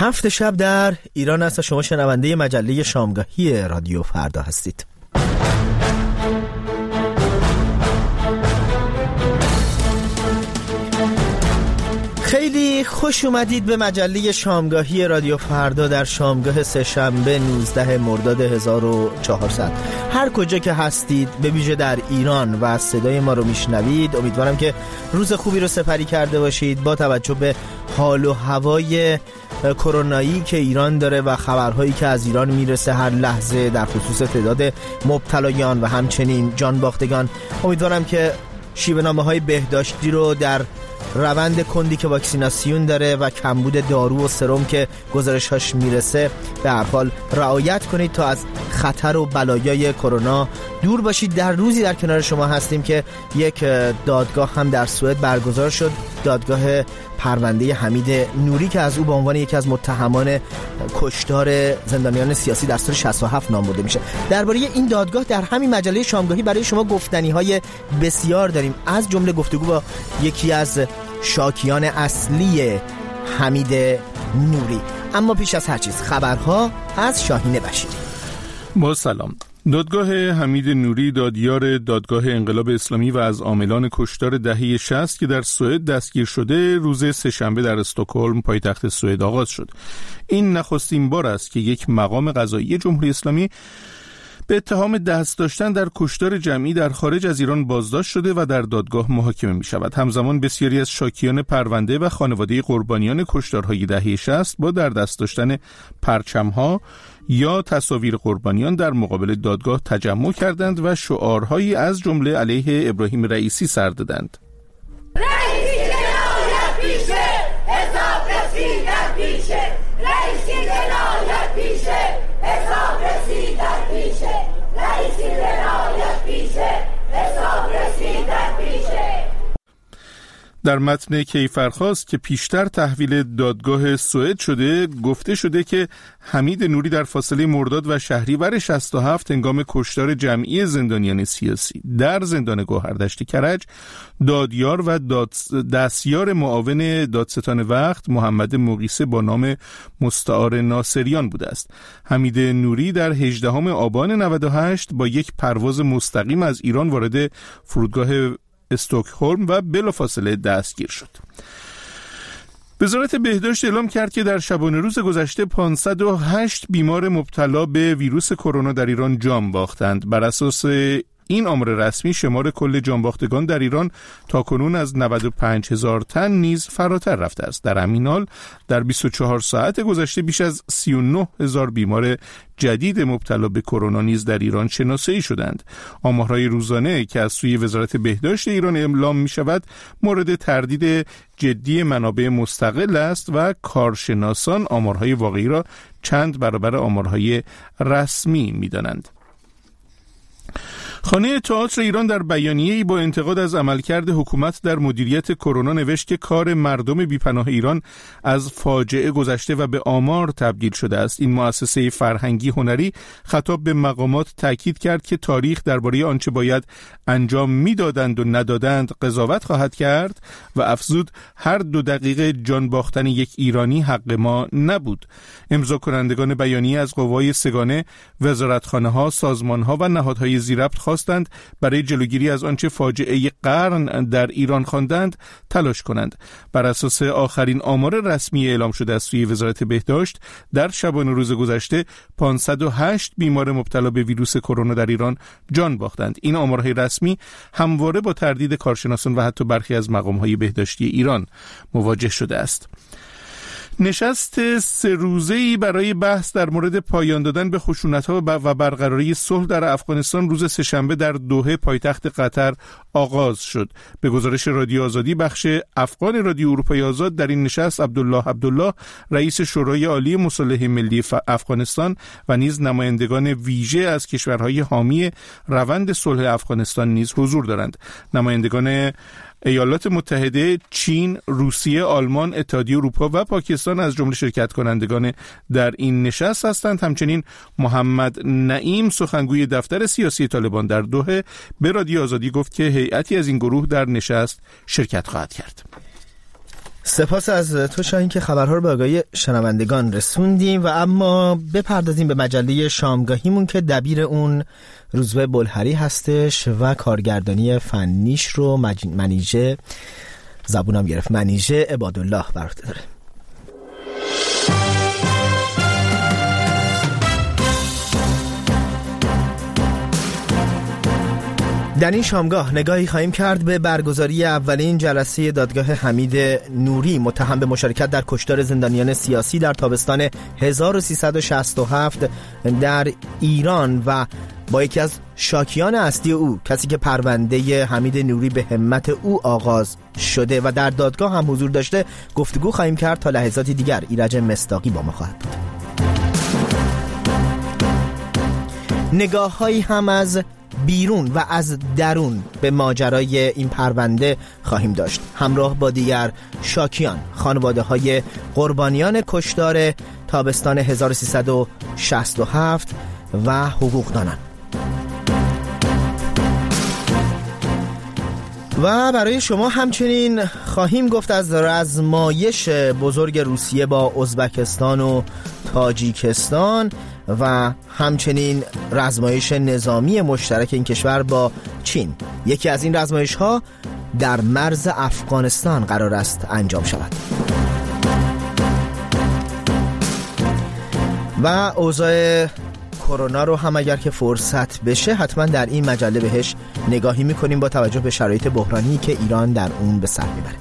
7 شب در ایران است و شما شنونده مجله شامگاهی رادیو فردا هستید. خیلی خوش اومدید به مجله شامگاهی رادیو فردا در شامگاه سه‌شنبه 19 مرداد 1400. هر کجا که هستید، به ویژه در ایران و صدای ما رو میشنوید، امیدوارم که روز خوبی رو سپری کرده باشید. با توجه به حال و هوای کرونایی که ایران داره و خبرهایی که از ایران میرسه هر لحظه در خصوص تعداد مبتلایان و همچنین جان باختگان، امیدوارم که شیوه‌نامه‌های بهداشتی رو در روند کندی که واکسیناسیون داره و کمبود دارو و سرم که گزارش‌هاش میرسه به هر حال رعایت کنید تا از خطر و بلایای کرونا دور باشید. در روزی در کنار شما هستیم که یک دادگاه هم در سوئد برگزار شد، دادگاه پرونده حمید نوری که از او به عنوان یکی از متهمان کشتار زندانیان سیاسی در سال 67 نام برده میشه. درباره این دادگاه در همین مجله شامگاهی برای شما گفتنی‌های بسیار داریم، از جمله گفتگو با یکی از شاکیان اصلی حمید نوری. اما پیش از هر چیز خبرها از شاهین بشیری. با سلام. دادگاه حمید نوری دادیار دادگاه انقلاب اسلامی و از عاملان کشتار دهه 60 که در سوئد دستگیر شده روز سه‌شنبه در استکهلم پایتخت سوئد آغاز شد. این نخستین بار است که یک مقام قضایی جمهوری اسلامی به اتهام دست داشتن در کشتار جمعی در خارج از ایران بازداشت شده و در دادگاه محاکمه می شود. همزمان بسیاری از شاکیان پرونده و خانواده قربانیان کشتارهای دهه 60 با در دست داشتن پرچم‌ها یا تصاویر قربانیان در مقابل دادگاه تجمع کردند و شعارهایی از جمله علیه ابراهیم رئیسی سر دادند. رئیسی جنایت پیشه، حساب رسیدن پیشه، رئیسی جنایت پیشه، حساب رسیدن پیشه، رئیسی جنایت پیشه، حساب رسیدن پیشه. در متن کیفرخواست که پیشتر تحویل دادگاه سوئد شده گفته شده که حمید نوری در فاصله مرداد و شهریور 67 هنگام کشتار جمعی زندانیان سیاسی در زندان گوهردشت کرج دادیار و دستیار معاون دادستان وقت محمد مقیسه با نام مستعار ناصریان بوده است. حمید نوری در 18 آبان 98 با یک پرواز مستقیم از ایران وارد فرودگاه استکهلم و بلافاصله دستگیر شد. وزارت بهداشت اعلام کرد که در شبانه روز گذشته 508 بیمار مبتلا به ویروس کرونا در ایران جان باختند. بر اساس این آمار رسمی شمار کل جانباختگان در ایران تاکنون از 95,000 تن نیز فراتر رفته است. در همین حال در 24 ساعت گذشته بیش از 39,000 بیمار جدید مبتلا به کرونا نیز در ایران شناسایی شدند. آمارهای روزانه که از سوی وزارت بهداشت ایران اعلام می شود مورد تردید جدی منابع مستقل است و کارشناسان آمارهای واقعی را چند برابر آمارهای رسمی می دانند. خانه تئاتر ایران در بیانیه‌ای با انتقاد از عملکرد حکومت در مدیریت کرونا نوشت که کار مردم بیپناه ایران از فاجعه گذشته و به آمار تبدیل شده است. این مؤسسه فرهنگی هنری خطاب به مقامات تاکید کرد که تاریخ درباره آنچه باید انجام میدادند و ندادند قضاوت خواهد کرد و افزود هر 2 دقیقه جان باختن یک ایرانی حق ما نبود. امضا کنندگان بیانیه از قوای سگانه، وزارتخانه‌ها، سازمان‌ها و نهادهای ذی‌ربط خواستند برای جلوگیری از آنچه فاجعه قرن در ایران خواندند تلاش کنند. بر اساس آخرین آمار رسمی اعلام شده از سوی وزارت بهداشت در شبانه روز گذشته 508 بیمار مبتلا به ویروس کرونا در ایران جان باختند. این آمارهای رسمی همواره با تردید کارشناسان و حتی برخی از مقام‌های بهداشتی ایران مواجه شده است. نشست 3 روزه‌ای برای بحث در مورد پایان دادن به خشونت‌ها و برقراری صلح در افغانستان روز سه‌شنبه در دوحه پایتخت قطر آغاز شد. به گزارش رادیو آزادی بخش افغان رادیو اروپای آزاد در این نشست عبدالله رئیس شورای عالی مصالحه ملی افغانستان و نیز نمایندگان ویژه از کشورهای حامی روند صلح افغانستان نیز حضور دارند. نمایندگان ایالات متحده، چین، روسیه، آلمان، اتحادیه اروپا و پاکستان از جمله شرکت کنندگان در این نشست هستند. همچنین محمد نعیم سخنگوی دفتر سیاسی طالبان در دوحه به رادیو آزادی گفت که هیئتی از این گروه در نشست شرکت خواهد کرد. سپاس از تو شاهین که خبرها رو به آگاهی شنوندگان رسوندیم و اما بپردازیم به مجله شامگاهیمون که دبیر اون روزبه بلهری هستش و کارگردانی فنیش رو منیژه زبونم گرفت منیژه عبادالله بر عهده داره. در این شامگاه نگاهی خواهیم کرد به برگزاری اولین جلسه دادگاه حمید نوری متهم به مشارکت در کشتار زندانیان سیاسی در تابستان 1367 در ایران و با یکی از شاکیان اصلی او، کسی که پرونده حمید نوری به همت او آغاز شده و در دادگاه هم حضور داشته گفتگو خواهیم کرد. تا لحظاتی دیگر ایرج مصداقی با ما خواهد بود. نگاه‌هایی هم از بیرون و از درون به ماجرای این پرونده خواهیم داشت، همراه با دیگر شاکیان، خانواده‌های قربانیان کشتار تابستان 1367 و حقوقدانان. و برای شما همچنین خواهیم گفت از رزمایش بزرگ روسیه با ازبکستان و تاجیکستان و همچنین رزمایش نظامی مشترک این کشور با چین. یکی از این رزمایش ها در مرز افغانستان قرار است انجام شود. و اوضاع کرونا رو هم اگر که فرصت بشه حتما در این مجله بهش نگاهی میکنیم با توجه به شرایط بحرانی که ایران در اون به سر میبره.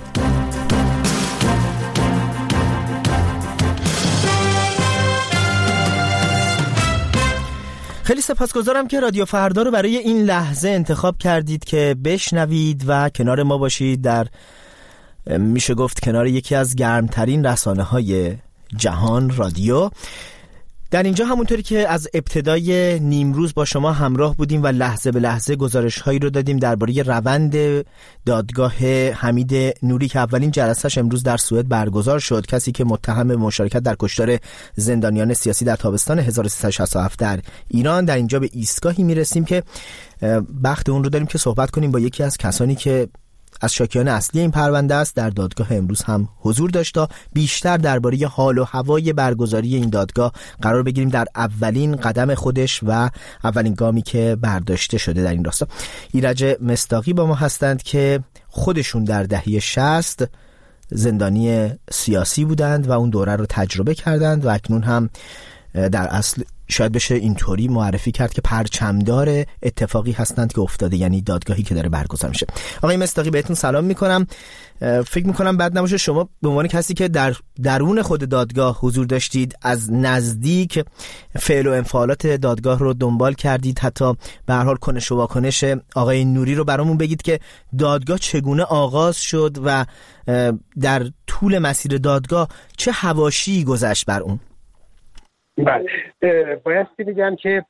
خیلی سپاسگزارم که رادیو فردا رو برای این لحظه انتخاب کردید که بشنوید و کنار ما باشید در میشه گفت کنار یکی از گرمترین رسانه‌های جهان، رادیو. در اینجا همونطوری که از ابتدای نیمروز با شما همراه بودیم و لحظه به لحظه گزارش‌هایی رو دادیم درباره روند دادگاه حمید نوری که اولین جلسه‌اش امروز در سوئد برگزار شد، کسی که متهم به مشارکت در کشتار زندانیان سیاسی در تابستان 1367 در ایران. در اینجا به ایستگاهی میرسیم که بخت اون رو داریم که صحبت کنیم با یکی از کسانی که از شاکیان اصلی این پرونده است. در دادگاه امروز هم حضور داشت تا بیشتر درباره حال و هوای برگزاری این دادگاه قرار بگیریم در اولین قدم خودش و اولین گامی که برداشته شده در این راستا. ایرج مصداقی با ما هستند که خودشون در دهه 60 زندانی سیاسی بودند و اون دوره رو تجربه کردند و اکنون هم در اصل شاید بشه اینطوری معرفی کرد که پرچمدار اتفاقی هستند که افتاده، یعنی دادگاهی که داره برگزار میشه. آقای مصداقی بهتون سلام میکنم. فکر میکنم بد نباشه شما به عنوان کسی که در درون خود دادگاه حضور داشتید، از نزدیک فعل و انفعالات دادگاه رو دنبال کردید، حتی به هر حال کنش و واکنش آقای نوری رو برامون بگید که دادگاه چگونه آغاز شد و در طول مسیر دادگاه چه حواشی گذشت بر اون. بله، بایستی بگم که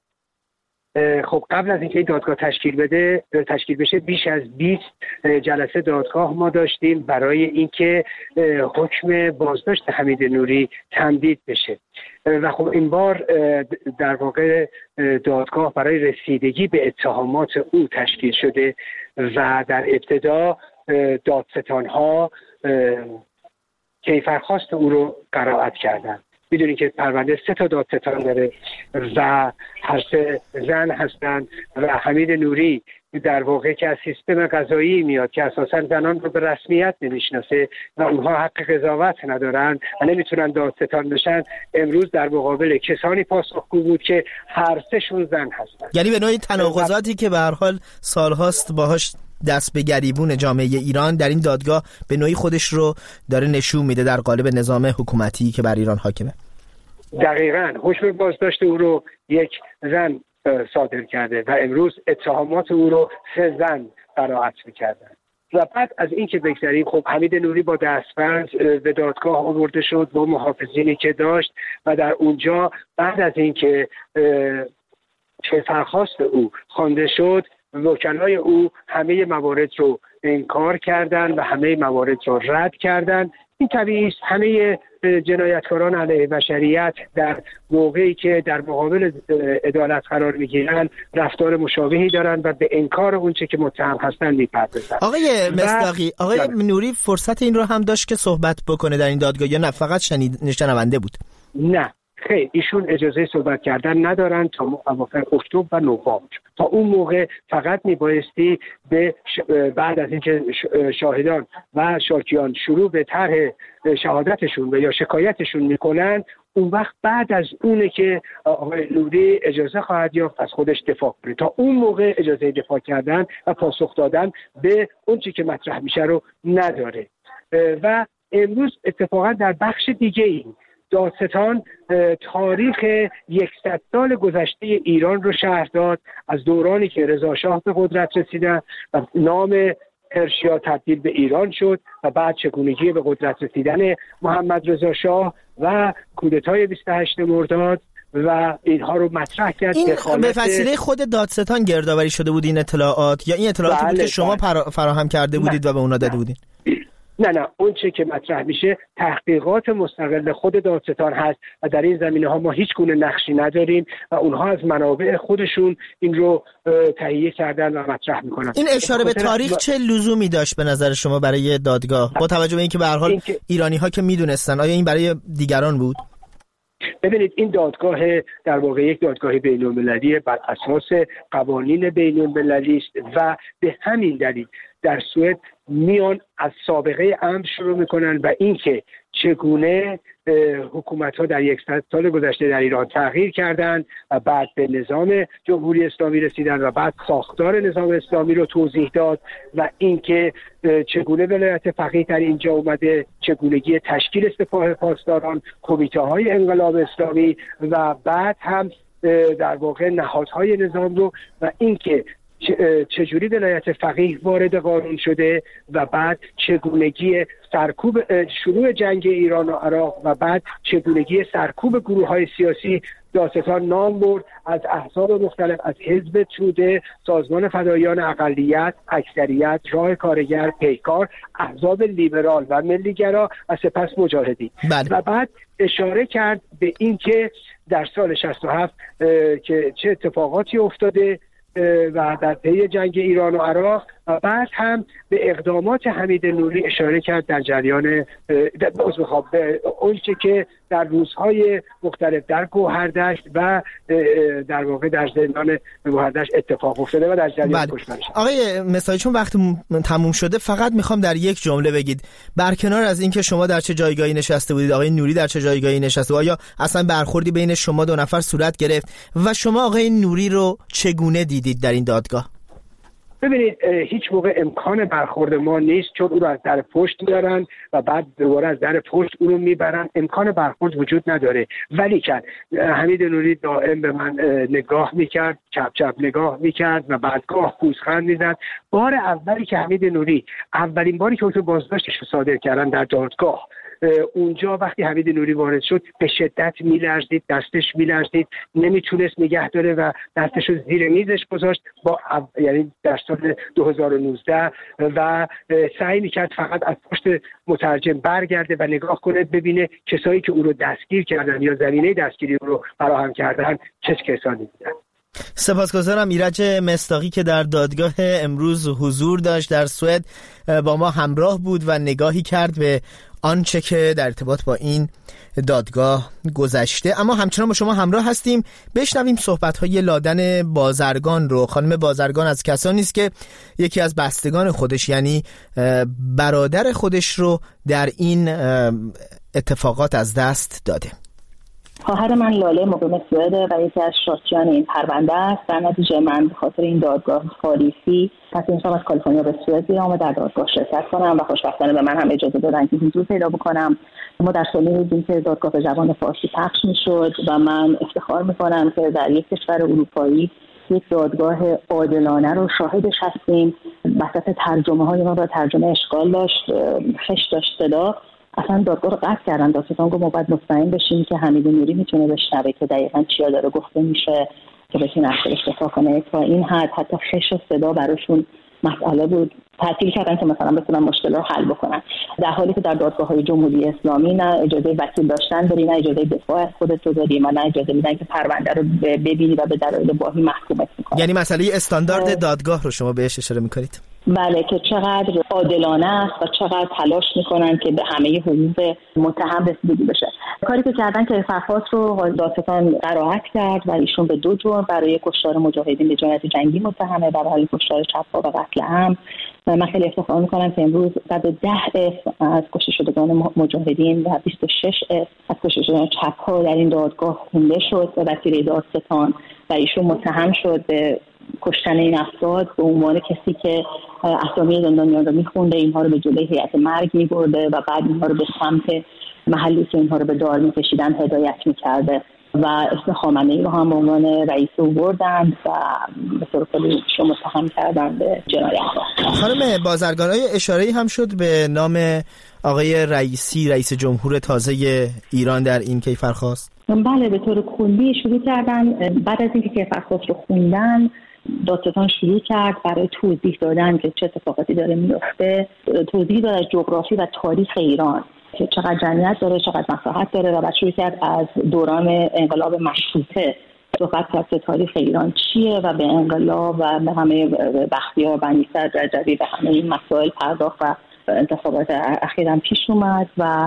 خب قبل از اینکه این دادگاه تشکیل بشه بیش از 20 جلسه دادگاه ما داشتیم برای اینکه حکم بازداشت حمید نوری تمدید بشه و خب این بار در واقع دادگاه برای رسیدگی به اتهامات او تشکیل شده و در ابتدا دادستان‌ها کیفرخواست او رو قرائت کردند. میدونی که پرونده 3 تا دادستان داره و هر 3 زن هستند و حمید نوری در واقع که از سیستم قضایی میاد که اساساً زنان رو به رسمیت نمیشناسه و اونها حق قضاوت ندارن و نمیتونن دادستان بشن، امروز در مقابل کسانی پاسخگو بود که هر 3 شون زن هستن. یعنی به نوعی تناقضاتی که به هر حال سالهاست باهاش دست به گریبون جامعه ایران در این دادگاه به نوعی خودش رو داره نشون میده در قالب نظام حکومتی که بر ایران حاکمه. دقیقاً حکم بازداشت او رو یک زن صادر کرده و امروز اتهامات او رو 3 زن قرائت می‌کردن. و بعد از این که بگذریم، خب حمید نوری با دستبند به دادگاه آورده شد با محافظینی که داشت و در اونجا بعد از این که کیفرخواست او خوانده شد، وکلای او همه موارد رو انکار کردند و همه موارد رو رد کردند. این طبیعی است. همه جنایتکاران علیه بشریت در موقعی که در مقابل عدالت قرار میگیرن رفتار مشابهی دارن و به انکار اونچه که متهم هستن میپردازن. آقای مصداقی، آقای نوری فرصت این رو هم داشت که صحبت بکنه در این دادگاه یا نه فقط شنونده بود؟ نه خیر، ایشون اجازه صحبت کردن ندارن تا اواخر اکتبر و نوامبر. تا اون موقع فقط میبایستی بعد از اینکه شاهدان و شاکیان شروع به طرح شهادتشون و یا شکایتشون میکنن، اون وقت بعد از اونه که آقای نوری اجازه خواهد یافت از خودش دفاع کنه. تا اون موقع اجازه دفاع کردن و پاسخ دادن به اون چیزی که مطرح میشه رو نداره. و امروز اتفاقا در بخش دیگه این دادستان تاریخ 100 سال گذشته ایران رو شرح داد، از دورانی که رضا شاه به قدرت رسیدن و نام پرشیا تبدیل به ایران شد و بعد چگونگی به قدرت رسیدن محمد رضا شاه و کودتای 28 مرداد و اینها رو مطرح کرد. این به وسیله خود دادستان گردآوری شده بود این اطلاعات یا این اطلاعاتی بود که شما فراهم کرده بودید و به اونا داده بودید؟ نه اون چه که مطرح میشه تحقیقات مستقل خود دادستان هست و در این زمینه ها ما هیچ گونه نقشی نداریم و اونها از منابع خودشون این رو تهیه کردن و مطرح میکنن. این اشاره به تاریخ چه لزومی داشت به نظر شما برای دادگاه با توجه به اینکه به هر حال ایرانی ها که میدونستن؟ آیا این برای دیگران بود؟ ببینید این دادگاه در واقع یک دادگاه بین‌المللی بر اساس قوانین بین‌المللی است و به همین دلیل در سوئد میان از سابقه امر شروع میکنن و اینکه چگونه حکومت‌ها در 100 سال گذشته در ایران تغییر کردند و بعد به نظام جمهوری اسلامی رسیدن و بعد ساختار نظام اسلامی رو توضیح داد و اینکه چگونه ولایت فقیه در اینجا اومده، چگونگی تشکیل سپاه پاسداران، کمیته‌های انقلاب اسلامی و بعد هم در واقع نهادهای نظام رو و اینکه چجوری ولایت فقیه وارد قانون شده و بعد چگونگی سرکوب شروع جنگ ایران و عراق و بعد چگونگی سرکوب گروه‌های سیاسی. دادستان نام برد از احزاب مختلف، از حزب توده، سازمان فداییان اقلیت، اکثریت، راه کارگر، پیکار، احزاب لیبرال و ملیگرا و سپس مجاهدین. و بعد اشاره کرد به اینکه در سال 67 که چه اتفاقاتی افتاده و در پی جنگ ایران و عراق و بعد هم به اقدامات حمید نوری اشاره کرد در جریان به اونچه که در روزهای مختلف در گوهردشت و در واقع در زندان گوهردشت اتفاق افتاده و در جریان کشتارش. آقای مصداقی چون وقت تموم شده فقط میخوام در یک جمله بگید برکنار از اینکه شما در چه جایگاهی نشسته بودید، آقای نوری در چه جایگاهی نشسته بود، آیا اصلا برخوردی بین شما دو نفر صورت گرفت و شما آقای نوری رو چگونه دیدید در این دادگاه؟ ببینید هیچ موقع امکان برخورد ما نیست چون او رو از در پشت میارن و بعد دوباره از در پشت او رو میبرن. امکان برخورد وجود نداره. ولی که حمید نوری دائم به من نگاه میکرد، چپ چپ نگاه میکرد و بعدگاه پوزخند میزد. بار اولی که حمید نوری اولین باری که اون بازداشتش رو صادر کردن در دادگاه، اونجا وقتی حمید نوری وارد شد به شدت میلرزید، دستش میلرزید، نمیتونست نگه داره و دستش رو زیر میزش گذاشت یعنی در سال 2019 و سعی میکرد فقط از پشت مترجم برگرده و نگاه کنه ببینه کسایی که او رو دستگیر کردن یا زمینه دستگیری رو فراهم کردن چه کسانی بودن. سپاسگزارم. ایرج مصداقی که در دادگاه امروز حضور داشت در سوئد با ما همراه بود و نگاهی کرد به آنچه که در ارتباط با این دادگاه گذشته. اما همچنان با شما همراه هستیم. بشنویم صحبت‌های لادن بازرگان رو. خانم بازرگان از کسانی است که یکی از بستگان خودش یعنی برادر خودش رو در این اتفاقات از دست داده. خواهر من لاله مقیم سوئد و یکی از شاکیان این پرونده است. در نتیجه من به خاطر این دادگاه پاریسی پس امشب از کالیفرنیا به سوئد بیام و در دادگاه شرکت کنم و خوشبختانه به من هم اجازه دادن که حضور پیدا بکنم. ما در سالی روزی که دادگاه به زبان فارسی پخش میشد و من افتخار میکنم که در یک کشور اروپایی یک دادگاه عادلانه رو شاهدش هستیم. وسط ترجمه های ما و ترجمه اشکال داشت، خش داشت صدا. اصلا دادگاه رو قطع کردن. دادستان گفت ما باید مطمئن بشیم که حمید نوری میتونه بشنوه که دقیقاً چیا داره گفته میشه که بتونه افسرش دفاع کنه. تا این حد حتی خش و صدا براشون مسئله بود. تعطیل کردن که مثلا بتونن مشکل رو حل بکنن، در حالی که در دادگاه‌های جمهوری اسلامی نه اجازه وکیل داشتن داری، نه اجازه دفاع از خودت رو داری، نه اجازه میدن که پرونده رو ببینی و به دلایل واهی محکومت میکنن. یعنی مسئله استاندارد دادگاه رو شما بهش اشاره میکنید؟ بله، که چقدر عادلانه است و چقدر تلاش میکنن که به همه حقوق متهم رسیدگی بشه. کاری که کردن که فرخاست رو دادستان قرائت کرد و ایشون به 2 جرم برای کشتار مجاهدین به جنایت جنگی متهمه و برای کشتار چپ‌ها و قتل عمد. من خیلی افتخار میکنم که امروز 110 اسم از کشته شدگان مجاهدین و 26 اسم از کشته شدگان چپ‌ها در این دادگاه خونده شد و وکیل دادستان و ایشون متهم شد به کشتن این افراد به عنوان کسی که اسامی زندانیان رو میخونده، اینها رو به جلوی هیئت مرگ میبرده و بعد اینها رو به سمت محلی که اینها رو به دار میکشیدن هدایت میکرده و اسم خامنه‌ای رو هم به عنوان رئیس او بردن و به طور کلی متهم کردن به جنایت. خانم بازرگان، آیا اشاره‌ای هم شد به نام آقای رئیسی، رئیس جمهور تازه ایران در این کیفرخواست؟ بله، به طور کلی شروع کردن. بعد از اینکه کیفرخواست رو خوندن دادستان شروع کرد برای توضیح دادن که چه اتفاقاتی داره میفته، توضیح داد از جغرافی و تاریخ ایران که چقدر جمعیت داره، چقدر مساحت داره و بعد شروع کرد از دوران انقلاب مشروطه صحبت کرد که تاریخ ایران چیه و به انقلاب و به همه بختیار، بنی صدر، رجبی و همه این مسائل پرداخت و انتخابات اخیراً پیش اومد و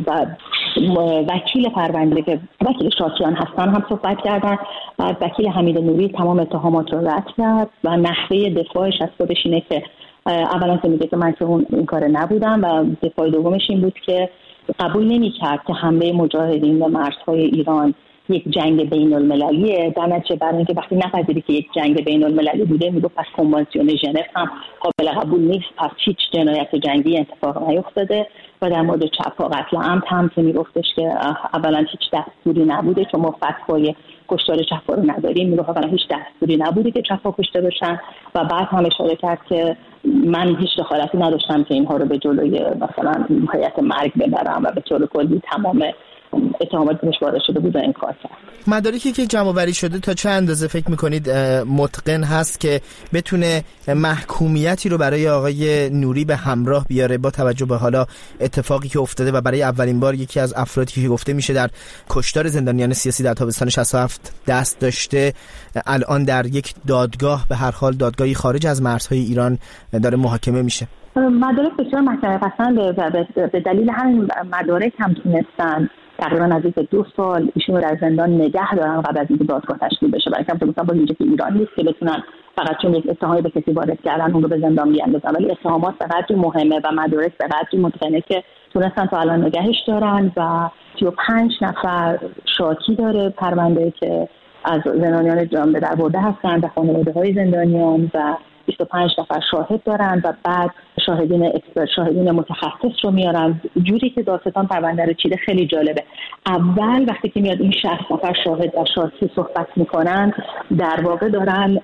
وکیل پرونده که وکیل شاکیان هستن هم صحبت کردن. بعد وکیل حمید نوری تمام اتهامات رو رد کرد و نحوه دفاعش از خودش اینه که اولا که میگه که من که این کار نبودم و دفاع دومش این بود که قبول نمی‌کرد که حمله مجاهدین به مرزهای ایران یک جنگ بین المللیه، در نتیجه برای اینکه وقتی نپذیری که یک جنگ بین المللی بوده میگه پس کنوانسیون ژنو هم قابل قبول نیست، پس هیچ جنایت جنگی اتفاق نیفتاده. و در مورد چپ‌ها قتل عمد هم که میگفتش که اولا هیچ دستوری نبوده چون ما فتوای کشتار چپ‌ها رو نداریم، میگه اولا هیچ دستوری نبوده که چپ‌ها کشته بشن و بعد هم اشاره کرد که من هیچ دخالتی نداشتم که اینها رو به جلوی مثلا هیئت مرگ ببرم و به طور کلی تمام اتهامات بهش وارد شده بود و انکار کرد. مدارکی که جمع آوری شده تا چه اندازه فکر میکنید متقن هست که بتونه محکومیتی رو برای آقای نوری به همراه بیاره با توجه به حالا اتفاقی که افتاده و برای اولین بار یکی از افرادی که گفته میشه در کشتار زندانیان سیاسی در تابستان 67 دست داشته الان در یک دادگاه، به هر حال دادگاهی خارج از مرزهای ایران داره محاکمه میشه؟ مدارک بسیار محکمه پسند به دلیل همین مدارک هم تونستن تقریبا نزدیک 2 سال ایشون رو در زندان نگه دارن قبل از اینکه دادگاه تشکیل بشه. برای اینکه مثلا با اینجا که ایران نیست که بتونن فقط چون یک اتهامی به کسی وارد کردن اون رو به زندان بیاندازن، ولی اتهامات به قدری مهمه و مدارک به قدری متقنه که تونستن تا الان نگهش دارن و 35 نفر شاکی داره پرونده که از زندانیان جان به در برده هستن و خانواده‌های زندانیان و 25 نفر شاهد دارن و بعد شاهدین اکسپرت، شاهدین متخصص رو میارن. جوری که دادستان پرونده رو چیده خیلی جالبه. اول وقتی که میاد این 60 نفر شاهد و شاکی صحبت میکنن در واقع دارن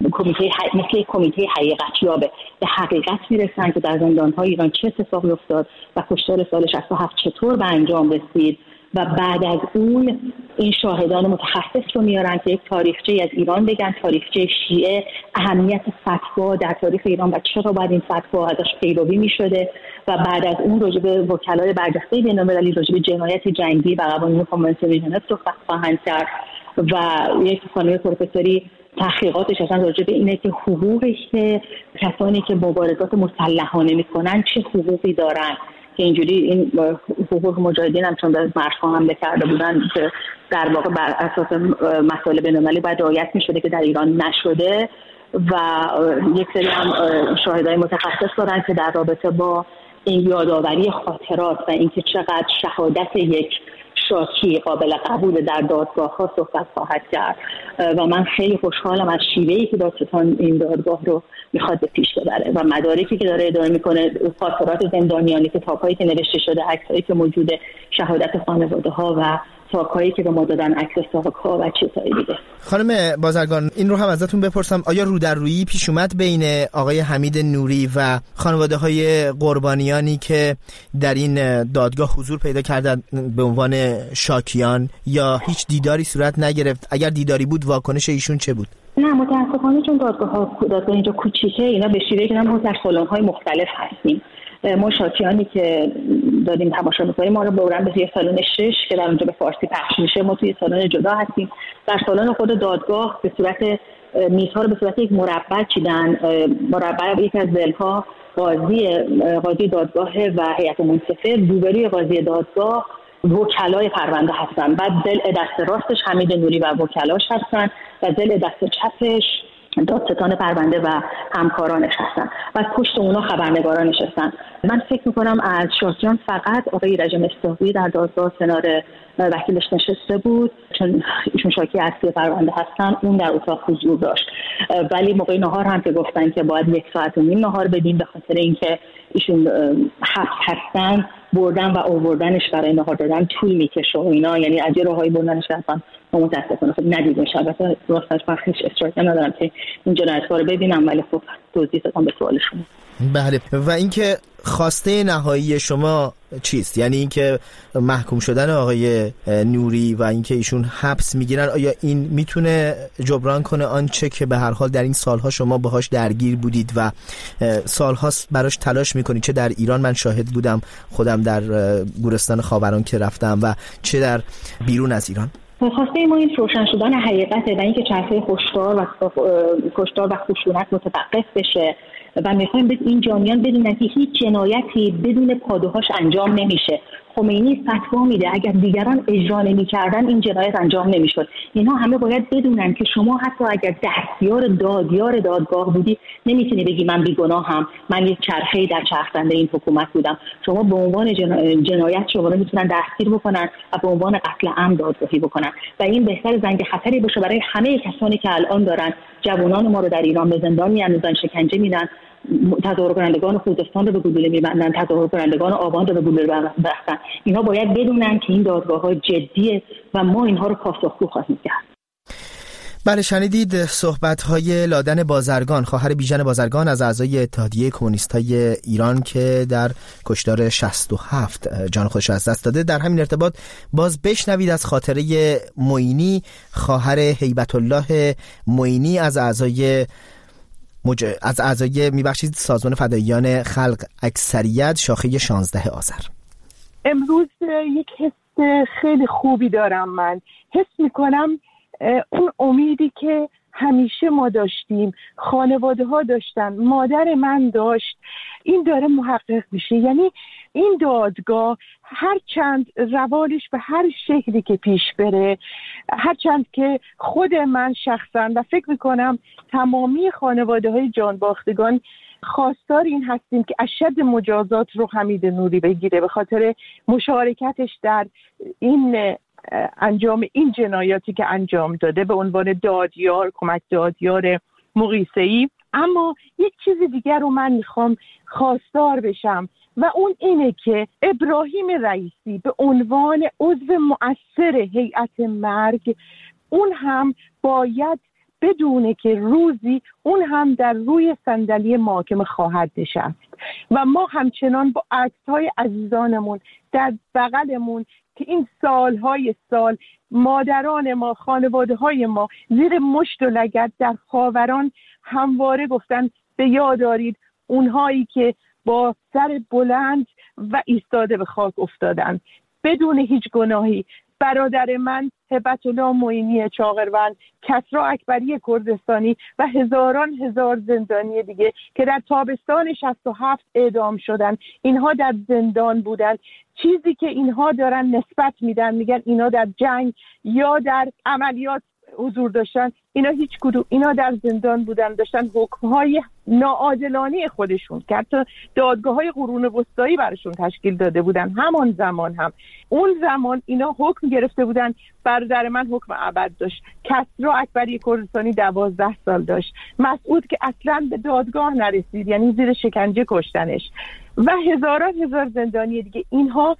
مثل کمیته حقیقتیابه به حقیقت میرسن که در زندان‌های ایران چه اتفاقی افتاد و کشتار سال 67 چطور به انجام رسید و بعد از اون این شاهدان متخصص رو میارن که یک تاریخچه از ایران بگن، تاریخچه شیعه، اهمیت فتوا در تاریخ ایران و چرا باید این فتوا ازش پیروی میشده و بعد از اون راجع به وکلای برجسته بین‌المللی راجع به جنایت جنگی و قوانین کنوانسیون ژنو صحبت خواهند کرد و یک خانم پروفسوری تحقیقاتش اصلا راجع به اینه که حقوقی که کسانی که مبارزات مسلحانه میکنن چه حقوقی دارن که اینجوری این حقوق مجاهدین هم چون به مرزها حمله کرده بودن که در واقع بر اساس مسائل بین‌المللی باید رعایت می‌شده که در ایران نشده و یک سری هم شاهدای متخصص دارن که در رابطه با این یادآوری خاطرات و اینکه چقدر شهادت یک شاکی قابل قبول در دادگاه‌ها صحبت خواهد کرد و من خیلی خوشحالم از شیوهی که دادستان این دادگاه رو میخواد به پیش ببره و مدارکی که داره اداره میکنه، خاطرات زندانیان، کتاب‌هایی که نوشته شده، عکسایی که موجوده، شهادت خانواده‌ها و ساکایی که به ما دادن، عکس ساک‌ها و چیزهای دیگه. خانم بازرگان، این رو هم ازتون بپرسم، آیا رو در رویی پیش اومد بین آقای حمید نوری و خانواده‌های قربانیانی که در این دادگاه حضور پیدا کردند به عنوان شاکیان یا هیچ دیداری صورت نگرفت؟ اگر دیداری بود واکنش ایشون چه بود؟ نه متاسفانه چون دادگاه اینجا کوچیکه، اینا به شیوهی که ما در سالن‌های مختلف هستیم. ما شاکیانی که داریم تماشا می‌کنیم ما رو برن به یه سالن 6 که در اونجا به فارسی پخش میشه. ما توی سالن جدا هستیم. در سالن خود دادگاه به صورت میزها رو به صورت یک مربع چیدن. مربع یک از ذیل‌ها قاضی دادگاه و هیئت منصفه، روبروی قاضی دادگاه وکلای پرونده هستن. بعد ضلع دست راستش حمید نوری و وکلاش هستن و ضلع دست چپش دادستان پرونده و همکارانش هستن و پشت اونا خبرنگاران نشستن. من فکر میکنم از شاکیان فقط آقای رژه مصداقی در دادگاه کنار وکیلش نشسته بود، چون ایشون شاکی اصلی پرونده هستن، اون در اتاق حضور داشت. ولی موقع نهار هم که گفتن که باید 1.5 ساعت نهار بدیم به خاطر اینکه ایشون حبس هستن، بردن و آوردنش برای نهار دادن طول میکشه و اینا، یعنی از یه راههایی بردنش رفتن. ما متاسفانه خب ندیدیم. البته راستش بخش اصرار ندارم که این جنایتکار رو ببینم، ولی خب توضیح دادم به سوال شما. بله. و اینکه خواسته نهایی شما چیست؟ یعنی اینکه محکوم شدن آقای نوری و اینکه ایشون حبس میگیرن، آیا این میتونه جبران کنه آنچه که به هر حال در این سالها شما باهاش درگیر بودید و سالهاست براش تلاش میکنید؟ چه در ایران، من شاهد بودم خودم در گورستان خاوران که رفتم، و چه در بیرون از ایران. خواسته ما این روشن شدن حقیقته و اینکه چرخه کشتار و خشونت متوقف بشه و میخوایم این جامعیان بدونن که هیچ جنایتی بدون پادوهاش انجام نمیشه. خمینی فتوا میده اگر دیگران اجرا نمی‌کردن این جنایت انجام نمیشد. اینها همه باید بدونن که شما حتی اگر دستیار دادگاه بودی نمیتونی بگی من بیگناهم، من یک چرخه‌ای در چرخنده این حکومت بودم. شما به عنوان جنایت شما رو میتونن دستگیر بکنن و به عنوان قتل عمد دادگاهی بکنن و این بهتر زنگ خطری باشه برای همه کسانی که الان دارن جوانان ما رو در ایران به زندان میاندازن، شکنجه میدن، تظاهر کنندگان خوزستان رو به گلوله میبندن، تظاهر کنندگان آبان رو به گلوله بستن. اینا باید بدونن که این دادگاه‌ها جدیه و ما اینها رو پاسخگو خواهیم کرد. بله، شنیدید صحبت‌های لادن بازرگان، خواهر بیژن بازرگان از اعضای اتحادیه کمونیست‌های ایران که در کشتار 67 جان خودش از دست داده. در همین ارتباط باز بشنوید از خاطره معینی، خواهر هیبت الله معینی از اعضای سازمان فداییان خلق اکثریت شاخه 16 آذر. امروز یک حس خیلی خوبی دارم. من حس میکنم اون امیدی که همیشه ما داشتیم، خانواده ها داشتن، مادر من داشت، این داره محقق میشه. یعنی این دادگاه هر چند روالش به هر شکلی که پیش بره، هر چند که خود من شخصا و فکر میکنم تمامی خانواده های جانباختگان خواستار این هستیم که اشد مجازات رو حمید نوری بگیره به خاطر مشارکتش در این انجام این جنایاتی که انجام داده به عنوان دادیار، کمک دادیار مقیسه‌ای. اما یک چیز دیگر رو من میخوام خواستار بشم و اون اینه که ابراهیم رئیسی به عنوان عضو مؤثر هیئت مرگ، اون هم باید بدونه که روزی اون هم در روی صندلی محاکمه خواهد نشست و ما همچنان با عکس‌های عزیزانمون در بغلمون که این سالهای سال مادران ما، خانواده‌های ما زیر مشت و لگد در خاوران همواره گفتن به یاد دارید اونهایی که با سر بلند و ایستاده به خاک افتادن بدون هیچ گناهی. برادر من هیبت الله معینی چاغروند، کسری اکبری کردستانی و هزاران هزار زندانی دیگه که در تابستان 67 اعدام شدن، اینها در زندان بودن. چیزی که اینها دارن نسبت میدن، میگن اینا در جنگ یا در عملیات حضور داشتن، اینا هیچ کدوم، اینا در زندان بودن، داشتن حکم‌های ناعادلانه خودشون که حتی دادگاه‌های قرون وسطایی براشون تشکیل داده بودن. همان زمان هم اون زمان اینا حکم گرفته بودن. برادر من حکم ابد داشت، کسری اکبری کردستانی 12 سال داشت، مسعود که اصلاً به دادگاه نرسید، یعنی زیر شکنجه کشتنش، و هزاران هزار زندانی دیگه. اینها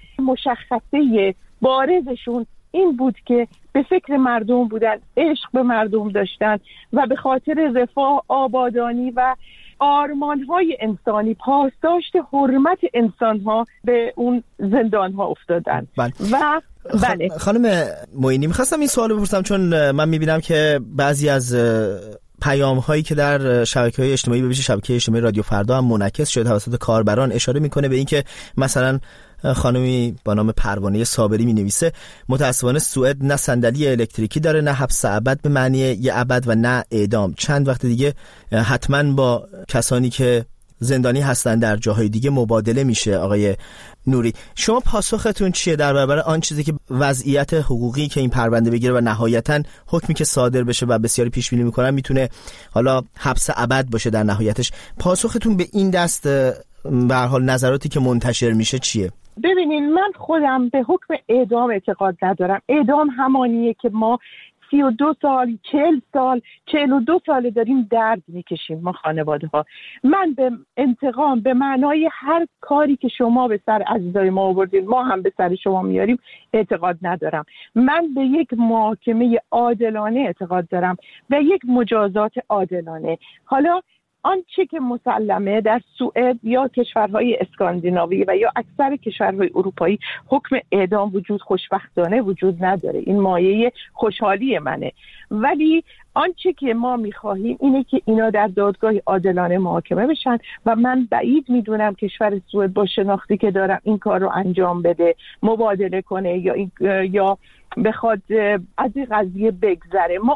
مشخصه بارزشون این بود که به فکر مردم بودن، عشق به مردم داشتن و به خاطر رفاه، آبادانی و آرمان‌های انسانی، پاسداشت حرمت انسان‌ها به اون زندان‌ها افتادن. و بله خانم معینی، می‌خواستم این سوالو بپرسم چون من می‌بینم که بعضی از پیام هایی که در شبکه‌های اجتماعی، به ویژه شبکه اجتماعی رادیو فردا هم منعکس شده توسط کاربران، اشاره میکنه به اینکه مثلا خانمی با نام پروانه صابری می نویسه متاسفانه سوئد نه صندلی الکتریکی داره، نه حبس ابد به معنی یه ابد و نه اعدام. چند وقت دیگه حتما با کسانی که زندانی هستن در جاهای دیگه مبادله میشه. آقای نوری، شما پاسختون چیه در برابر آن چیزی که وضعیت حقوقی که این پرونده بگیره و نهایتاً حکمی که صادر بشه و بسیاری پیش بینی میکنن میتونه حالا حبس ابد باشه در نهایتش؟ پاسختون به این دست به هر حال نظراتی که منتشر میشه چیه؟ ببینین، من خودم به حکم اعدام اعتقاد ندارم. اعدام همانیه که ما 32 سال 40 سال 42 سال داریم درد میکشیم ما خانواده ها. من به انتقام به معنای هر کاری که شما به سر عزیزای ما آوردین ما هم به سر شما میاریم اعتقاد ندارم. من به یک محاکمه عادلانه اعتقاد دارم و یک مجازات عادلانه. حالا آنچه که مسلمه در سوئد یا کشورهای اسکاندیناوی و یا اکثر کشورهای اروپایی حکم اعدام خوشبختانه وجود نداره. این مایه خوشحالی منه. ولی آنچه که ما میخواهیم اینه که اینا در دادگاه عادلانه محاکمه بشن و من بعید میدونم کشور سوئد با شناختی که دارم این کار رو انجام بده، مبادله کنه یا بخواد از این قضیه بگذره. ما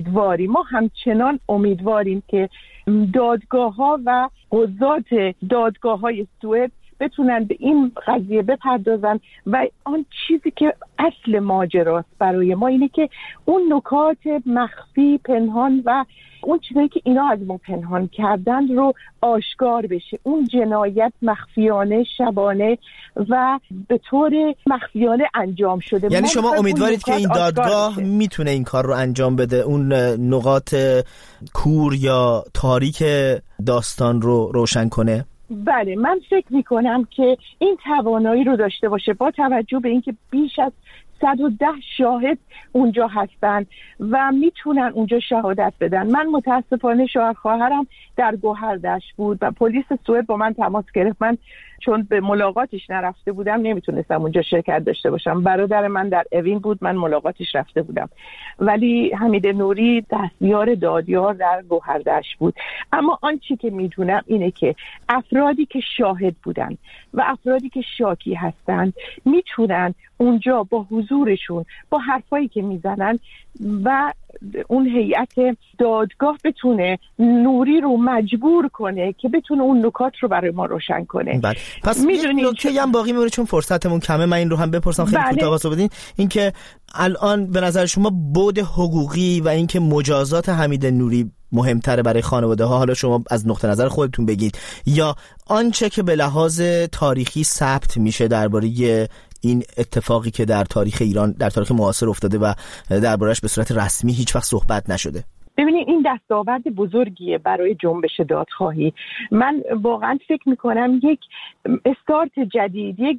همچنان امیدواریم که دادگاه ها و قضات دادگاه های سوئد بتونن به این قضیه بپردازن و آن چیزی که اصل ماجراست برای ما اینه که اون نکات مخفی پنهان و اون چیزایی که اینا از ما پنهان کردن رو آشکار بشه. اون جنایت مخفیانه شبانه و به طور مخفیانه انجام شده. یعنی شما امیدوارید که این دادگاه میتونه این کار رو انجام بده، اون نقاط کور یا تاریک داستان رو روشن کنه؟ بله، من فکر میکنم که این توانایی رو داشته باشه با توجه به اینکه بیش از 110 شاهد اونجا هستن و میتونن اونجا شهادت بدن. من متاسفانه شوهر خواهرم در گوهردشت بود و پلیس سوئد با من تماس گرفت. من چون به ملاقاتش نرفته بودم نمیتونستم اونجا شرکت داشته باشم. برادر من در اوین بود، من ملاقاتش رفته بودم. ولی حمید نوری دستیار دادیار در گوهردشت بود. اما آنچه که میدونم اینه که افرادی که شاهد بودن و افرادی که شاکی هستند میتونن اونجا با حضورشون با حرفایی که میزنن و اون هیئت دادگاه بتونه نوری رو مجبور کنه که بتونه اون نکات رو برای ما روشن کنه. پس یه نکته هم باقی میمونه چون فرصتمون کمه، من این رو هم بپرسم خیلی کوتاه واسه بدین، این که الان به نظر شما بعد حقوقی و اینکه مجازات حمید نوری مهمتره برای خانواده ها، حالا شما از نقطه نظر خودتون بگید، یا آنچه که به لحاظ تاریخی ثبت میشه درباره این اتفاقی که در تاریخ ایران در تاریخ معاصر افتاده و درباره‌اش به صورت رسمی هیچ وقت صحبت نشده؟ ببینید، این دستاورد بزرگیه برای جنبش دادخواهی. من واقعا فکر میکنم یک استارت جدید، یک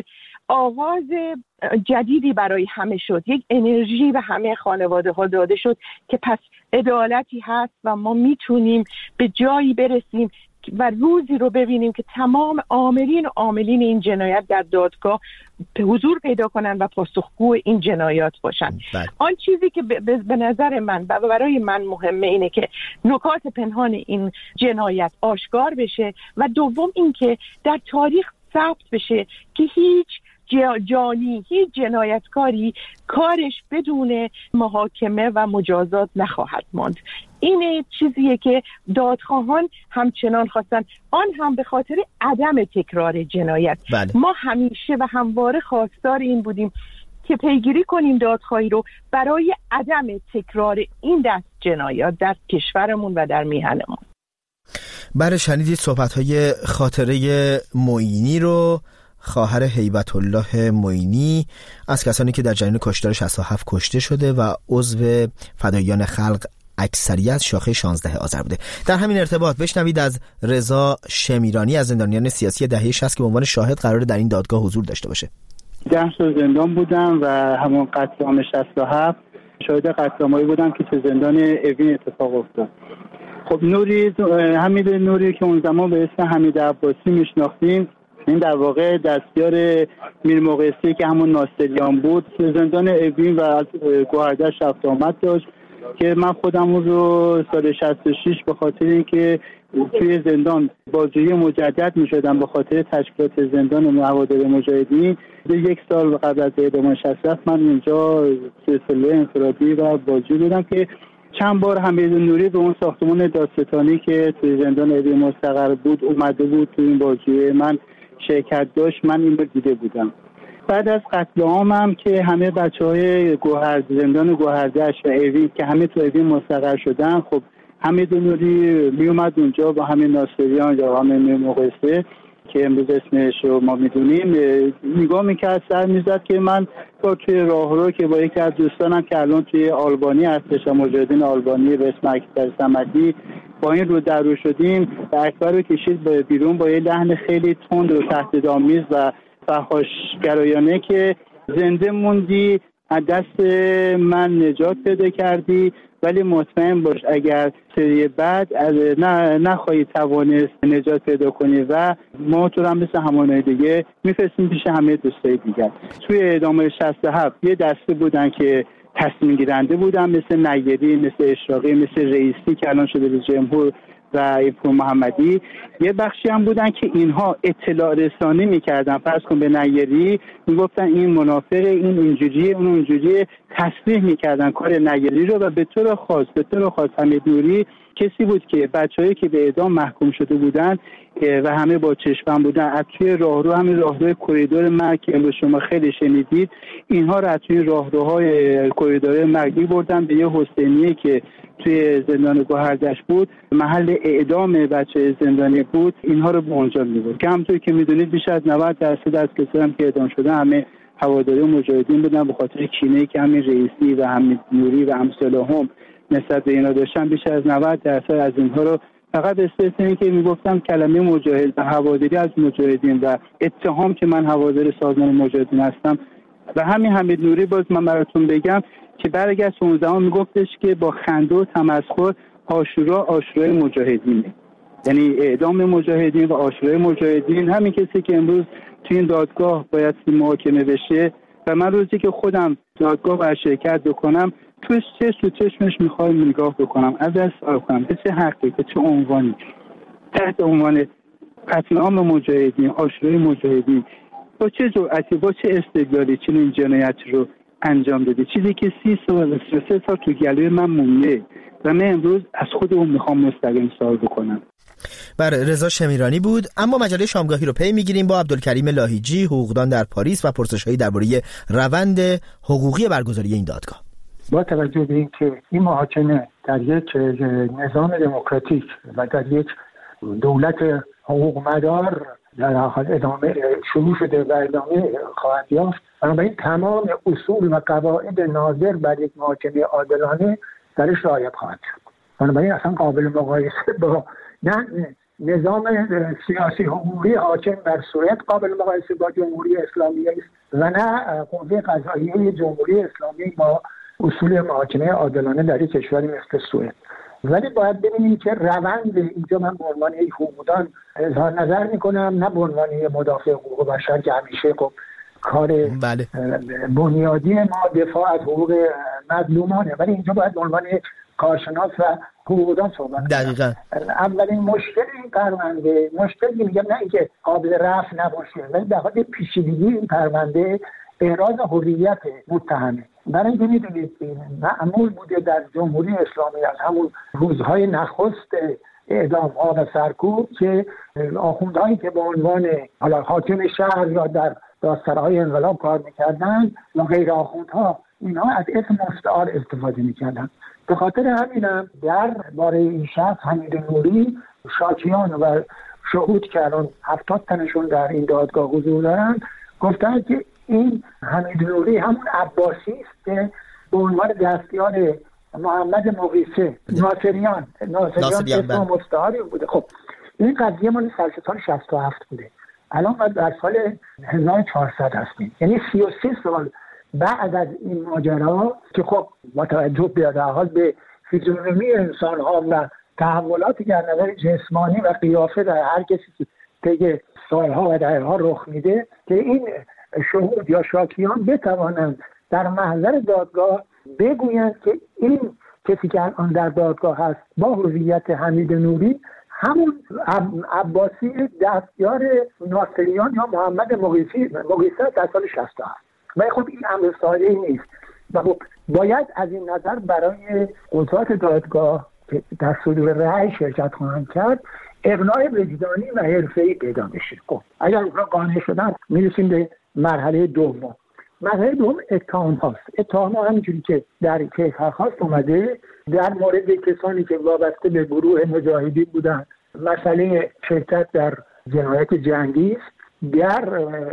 آغاز جدیدی برای همه شد، یک انرژی به همه خانواده ها داده شد که پس عدالتی هست و ما میتونیم به جایی برسیم و روزی رو ببینیم که تمام عاملین این جنایت در دادگاه حضور پیدا کنن و پاسخگو این جنایات باشن. آن چیزی که به نظر من و برای من مهمه اینه که نکات پنهان این جنایت آشکار بشه و دوم این که در تاریخ ثبت بشه که هیچ هیچ جنایتکاری کارش بدون محاکمه و مجازات نخواهد ماند. این چیزیه که دادخواهان همچنان خواستن، آن هم به خاطر عدم تکرار جنایت. ما همیشه و همواره خواستار این بودیم که پیگیری کنیم دادخواهی رو برای عدم تکرار این دست جنایات در کشورمون و در میهنمون. برای شنیدید صحبت‌های خاطره معینی رو، خواهر هیبت الله معینی، از کسانی که در جریان کشتار 67 کشته شده و عضو فداییان خلق اکثریت شاخه 16 آذر بوده. در همین ارتباط بشنوید از رضا شمیرانی از زندانیان سیاسی دهه 60 که به عنوان شاهد قراره در این دادگاه حضور داشته باشه. 10 سال زندان بودم و همون قتل عام 67 شاهد قتل عامی بودم که تو زندان اوین اتفاق افتاد. خب حمید نوری که اون زمان به اسم حمید عباسی میشناختیم، این در واقع دستیار میر مقیسی که همون ناصریان بود، زندان اوین و از گوهردشت رفت آمد داشت که من خودم رو سال 66 به خاطر اینکه توی زندان بازجویی مجدد می‌شدم به خاطر تشکیلات زندان نوادر مجاهدین، 1 سال قبل از اعدام 60 من اونجا سلسله انفرادی و بازجویی بودم که چند بار حمید نوری به اون ساختمان دادستانی که توی زندان اوین مستقر بود اومده بود تو این بازجویی من شرکت داشت. من این رو دیده بودم. بعد از قتل عامم که همه بچه‌های زندان گوهردشت و اوین که همه تو اوین مستقر شدن، خب حمید نوری می اومد اونجا با همین ناصریان یا همین مقایسه که امروز اسمش رو ما میدونیم نگاه میکرد، سر میزد که من با توی راهرو که با یکی از دوستانم که الان توی آلبانی هستش، مجاهدین آلبانی به اسم اکبر صمدی، با این رو در رو شدیم و اکبر رو کشید بیرون با یه لحن خیلی تند و تهدیدآمیز و فحاشگرایانه که زنده موندی، از دست من نجات پیدا کردی، ولی مطمئن باش اگر سری بعد نخواهی توانست نجات پیدا کنی و ما تو هم مثل همانهای دیگه میفرستیم پیش همه دوستای دیگر. توی اعدام 67 یه دسته بودن که تصمیم گیرنده بودن، مثل نیری، مثل اشراقی، مثل رئیسی که الان شده رئیس جمهور و پور محمدی. یه بخشی هم بودن که اینها اطلاع رسانی میکردن، فرض کن به نیری میگفتن این منافق، این اینجوریه، اون اونجوریه، تصریح میکردن کار نیری رو و به طور خاص حمید نوری کسی بود که بچه‌هایی که به اعدام محکوم شده بودن و همه با چشمم بودن از توی راهرو، همین راهروی کریدور مرگ که امروز شما خیلی شنیدید، اینها رو از توی راهروهای کریدور مرگ بردن به یه حسینیه که توی زندان گوهردشت بود، محل اعدام بچه زندانی بود، اینها رو به اونجا می‌برد که همونطور که می‌دونید بیش از 90% از کسایی که اعدام شده همه هواداری مجاهدین بودن به خاطر کینه‌ای که همین رئیسی و همین نوری و امثالهم نسبت به اینا داشتن. بیش از 90% از اینها رو فقط استثنا این که میگفتم کلمه مجاهد و هواداری از مجاهدین و اتهام که من هوادار سازمان مجاهدین هستم. و همین حمید نوری باز من براتون بگم که برگشت اون زمان میگفتش که با خنده و تمسخر عاشورای مجاهدینه، یعنی اعدام مجاهدین و عاشورای مجاهدین. همین کسی که امروز تو این دادگاه باید محاکمه بشه و من روزی که خودم دادگاه و شرکت بکنم توی چشمش میخوایم نگاه بکنم، ازش سوال کنم به چه حقی، به چه عنوانی تحت عنوان قتل عام مجاهدین، عاشورای مجاهدین با چه جرأتی، با چه استدلالی چنین جنایتی رو انجام دادی، چیزی که 30 سال و 33 سال تو گلوی من مونده و من امروز از خودم میخوام مستقیم سوال بکنم. بله، رضا شمیرانی بود. اما مجله شامگاهی رو پی میگیریم با عبدالکریم لاهیجی، حقوقدان در پاریس و پرسش‌هایی درباره روند حقوقی برگزاری این دادگاه. با توجه به اینکه این محاکمه در یک نظام دموکراتیک و در یک دولت حقوق مدار در حال ادامه شروع شده و ادامه خواهد یافت، بنابراین تمام اصول و قواعد ناظر بر یک محاکمه عادلانه درش رعایت خواهد شد. بنابراین اصلا قابل مقایسه با نه نظام سیاسی حقوقی حاکم بر سوئد قابل مقایسه با جمهوری اسلامی است و نه قوه قضاییه جمهوری اسلامی با اصول محاکمه عادلانه در یک کشوری مثل سوئد. ولی باید ببینیم که روند اینجا من به عنوان یک حقوقدان اظهار نظر میکنم، نه به عنوان مدافع حقوق بشر که همیشه خب کار بنیادی ما دفاع از حقوق مظلومانه، ولی اینجا باید به عنوان کارشناس و حقوقدان صحبت دقیقاً. اولین مشکل این پرونده، مشکلی میگم نه اینکه قابل رفع نباشه، ولی در حال پیچیدگی این پرونده احراز هویت متهمه. برای اینکه میدونید معمول بوده در جمهوری اسلامی از همون روزهای نخست اعدام ها و سرکوب که آخوندهایی که به عنوان حاکم شهر یا در دادسراهای انقلاب کار میکردن و غیر آخوندها اینها از اسم مستعار استفاده میکردن. به خاطر همینم در باره این شخص حمید نوری شاکیان و شهود که الان 70 تنشون در این دادگاه حضور دارن گفتن که این حمید نوری همون عباسی است که به عنوان دستیار محمد مقیسه ناصریان اسم مستعاری بوده. خب این قضیه مال سال 67 بوده، الان ما در سال 1400 هستیم، یعنی 33 سال بعد از این ماجرا که خب با توجه به فیزیونومی انسان ها و تحولاتی که از نظر جسمانی و قیافه در هر کسی که طی سالها و دهه‌ها رخ میده که این شهود یا شاکیان بتوانند در محضر دادگاه بگویند که این کسی که الان در دادگاه هست با هویت حمید نوری همون عباسی دستیار ناصریان یا محمد مقیسی در سال 67. و خب این امر ساده نیست و خب باید از این نظر برای قضات دادگاه که در صدور رأی شرکت خواهند کرد اقناع وجدانی و حرفه‌ای پیدا بشه. خب اگر اونها قانع شدن میرسیم به مرحله دوم. مرحله دوم اتهام هاست. اتهام ها همینجوری که در کیفرخواست اومده در مورد کسانی که وابسته به گروه مجاهدین بودن، مسئله شرکت در جنایت جنگی است، در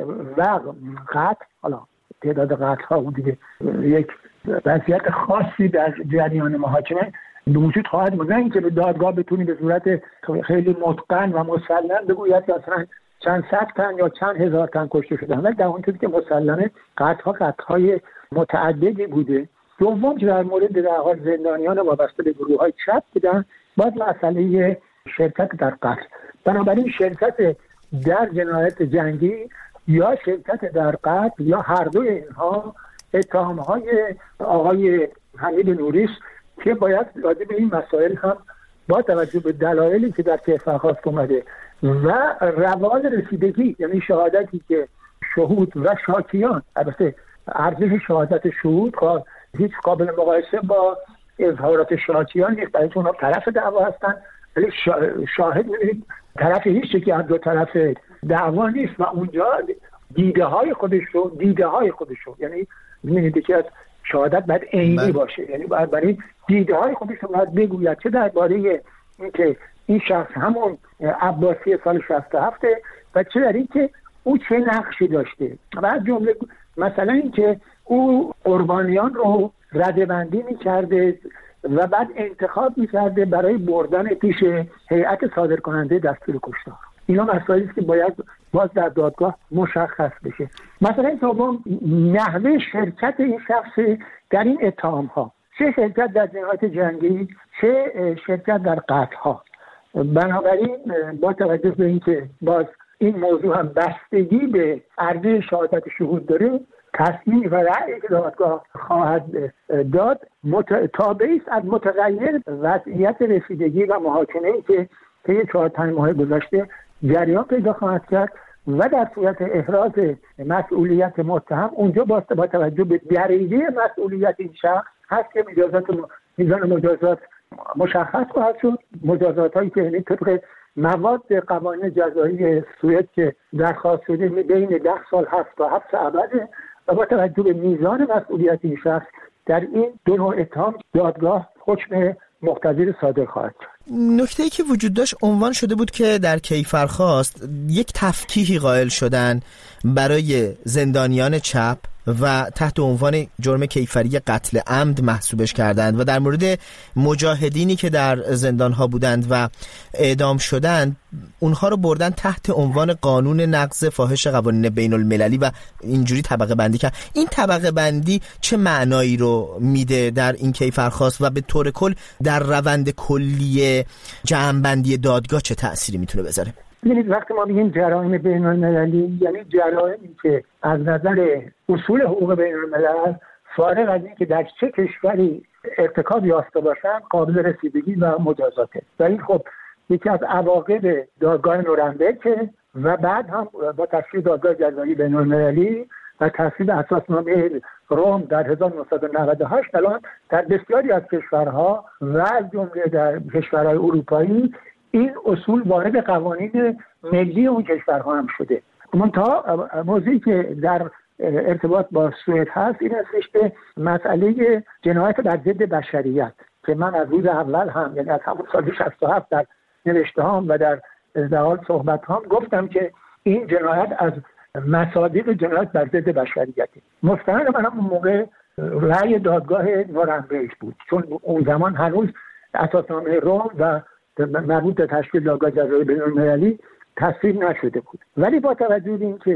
قتل، حالا تعداد قتل ها اون دیگه یک وضعیت خاصی در جریان محاکمه وجود خواهد بود، نه اینکه به دادگاه بتونی به صورت خیلی متقن و مسلم بگوید که اصلا چند صد تن یا چند هزار تن کشته شدن، ولی در اون چیزی که مسلمه قتل‌های متعددی بوده. دوم که در مورد در حال زندانیان وابسته به گروه‌های چپ بودن، باز مسئله شرکت در قتل. بنابراین شرکت در جنایت جنگی یا شرکت در قتل یا هر دوی اینها اتهام‌های آقای حمید نوری است که باید راجع به این مسائل هم با توجه به دلایلی که در کیفرخواست اومده و روال رسیدگی، یعنی شهادتی که شهود و شاکیان، البته ارزش شهادت شهود هیچ قابل مقایسه با اظهارات شاکیان نیست، برای اونها طرف دعوا هستن، ولی شاهد می‌بینید طرف هیچ یکی از دو طرف دعوا نیست و اونجا دیده های خودش رو یعنی می‌بینید که از شهادت باید عینی باشه، یعنی باید برای دیده های خودش رو باید بگوید چه درباره اینکه این شخص همون عباسی سال 67 و چه در این که او چه نقشی داشته و از جمله مثلا اینکه او قربانیان رو ردبندی می‌کرده و بعد انتخاب می‌کرده برای بردن پیش هیئت صادرکننده دستور کشتار. اینا مسائلی است که باید باز در دادگاه مشخص بشه. مثلا دوم نحوه شرکت این شخص در این اتهام‌ها، چه شرکت در جنایت جنگی چه شرکت در قتل‌ها. بنابراین با توجه به اینکه باز این موضوع هم بستگی به عرضه شهادت شهود داره، تصمیم و رأی که دادگاه خواهد داد تابعی است از متغیر وضعیت رسیدگی و محاکمه‌ای که طی 4-5 ماه گذشته جریان پیدا خواهد کرد و در صورت احراز مسئولیت متهم اونجا با توجه به درجه مسئولیت این شخص هست که میزان مجازات مشخص خواهد شد. مجازات هایی که طبق مواد قوانین جزایی سوئد که درخواست شده بین 10 سال تا 7 ابد و با توجه به میزان مسئولیت این شخص در این دو نوع اتهام دادگاه حکم مقتضی صادر خواهد کرد. نکته‌ای که وجود داشت عنوان شده بود که در کیفرخواست یک تفکیکی قائل شدن برای زندانیان چپ و تحت عنوان جرم کیفری قتل عمد محسوبش کردند و در مورد مجاهدینی که در زندانها بودند و اعدام شدند اونها رو بردن تحت عنوان قانون نقض فاحش قوانین بین المللی و اینجوری طبقه بندی کرد. این طبقه بندی چه معنایی رو میده در این کیفرخواست و به طور کل در روند کلی جمع‌بندی دادگاه چه تأثیری میتونه بذاره؟ ببینید وقتی ما میگیم جرایم بین المللی یعنی جرایمی که از نظر اصول حقوق بین الملل فارغ از این که در چه کشوری ارتکاب یافته باشن قابل رسیدگی و مجازاته و این خب یکی از عواقب دادگاه نورنبرگ و بعد هم با تصویب دادگاه جزایی بین المللی و تصویب اساسنامه روم در 1998 الان در بسیاری از کشورها و از جمله در کشورهای اروپایی این اصول وارد قوانین ملی اون کشورها هم شده. منتها موضوعی که در ارتباط با سوئد هست این هستش که مسئله جنایت بر ضد بشریت که من از روز اول هم یعنی از همون سال 67 در نوشته‌هام و در ازدهال صحبت‌هام گفتم که این جنایت از مصادیق جنایت بر ضد بشریتی. مستند من اون موقع رأی دادگاه نورنبرگ بود چون اون زمان هنوز اساسنامه روم و مربوط به تشکیل دادگاه جزایی بین‌المللی تصویب نشده بود، ولی با توجه به اینکه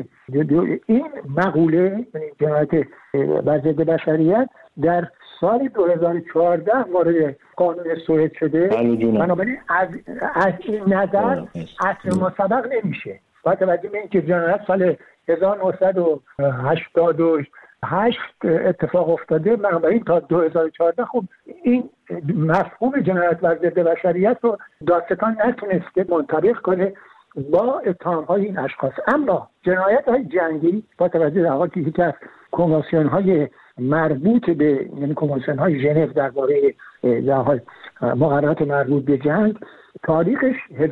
این مقوله یعنی جنایت بر ضد بشریت در سال 2014 وارد قانون سوئد شده، بنابراین از این نظر اصل مسبق نمیشه. با توجه به اینکه جنایت سال 1980 8 اتفاق افتاده. بنابراین تا 2014 خب این مفهوم جنایت بر ضد بشریت رو دادستان نتونسته منطبق کنه با اتهام‌های این اشخاص. اما جنایت‌های جنگی با توجه به حالی که یکی از کنوانسیون‌های مربوط به، یعنی کنوانسیون‌های ژنو درباره در حال مقررات مربوط به جنگ، تاریخش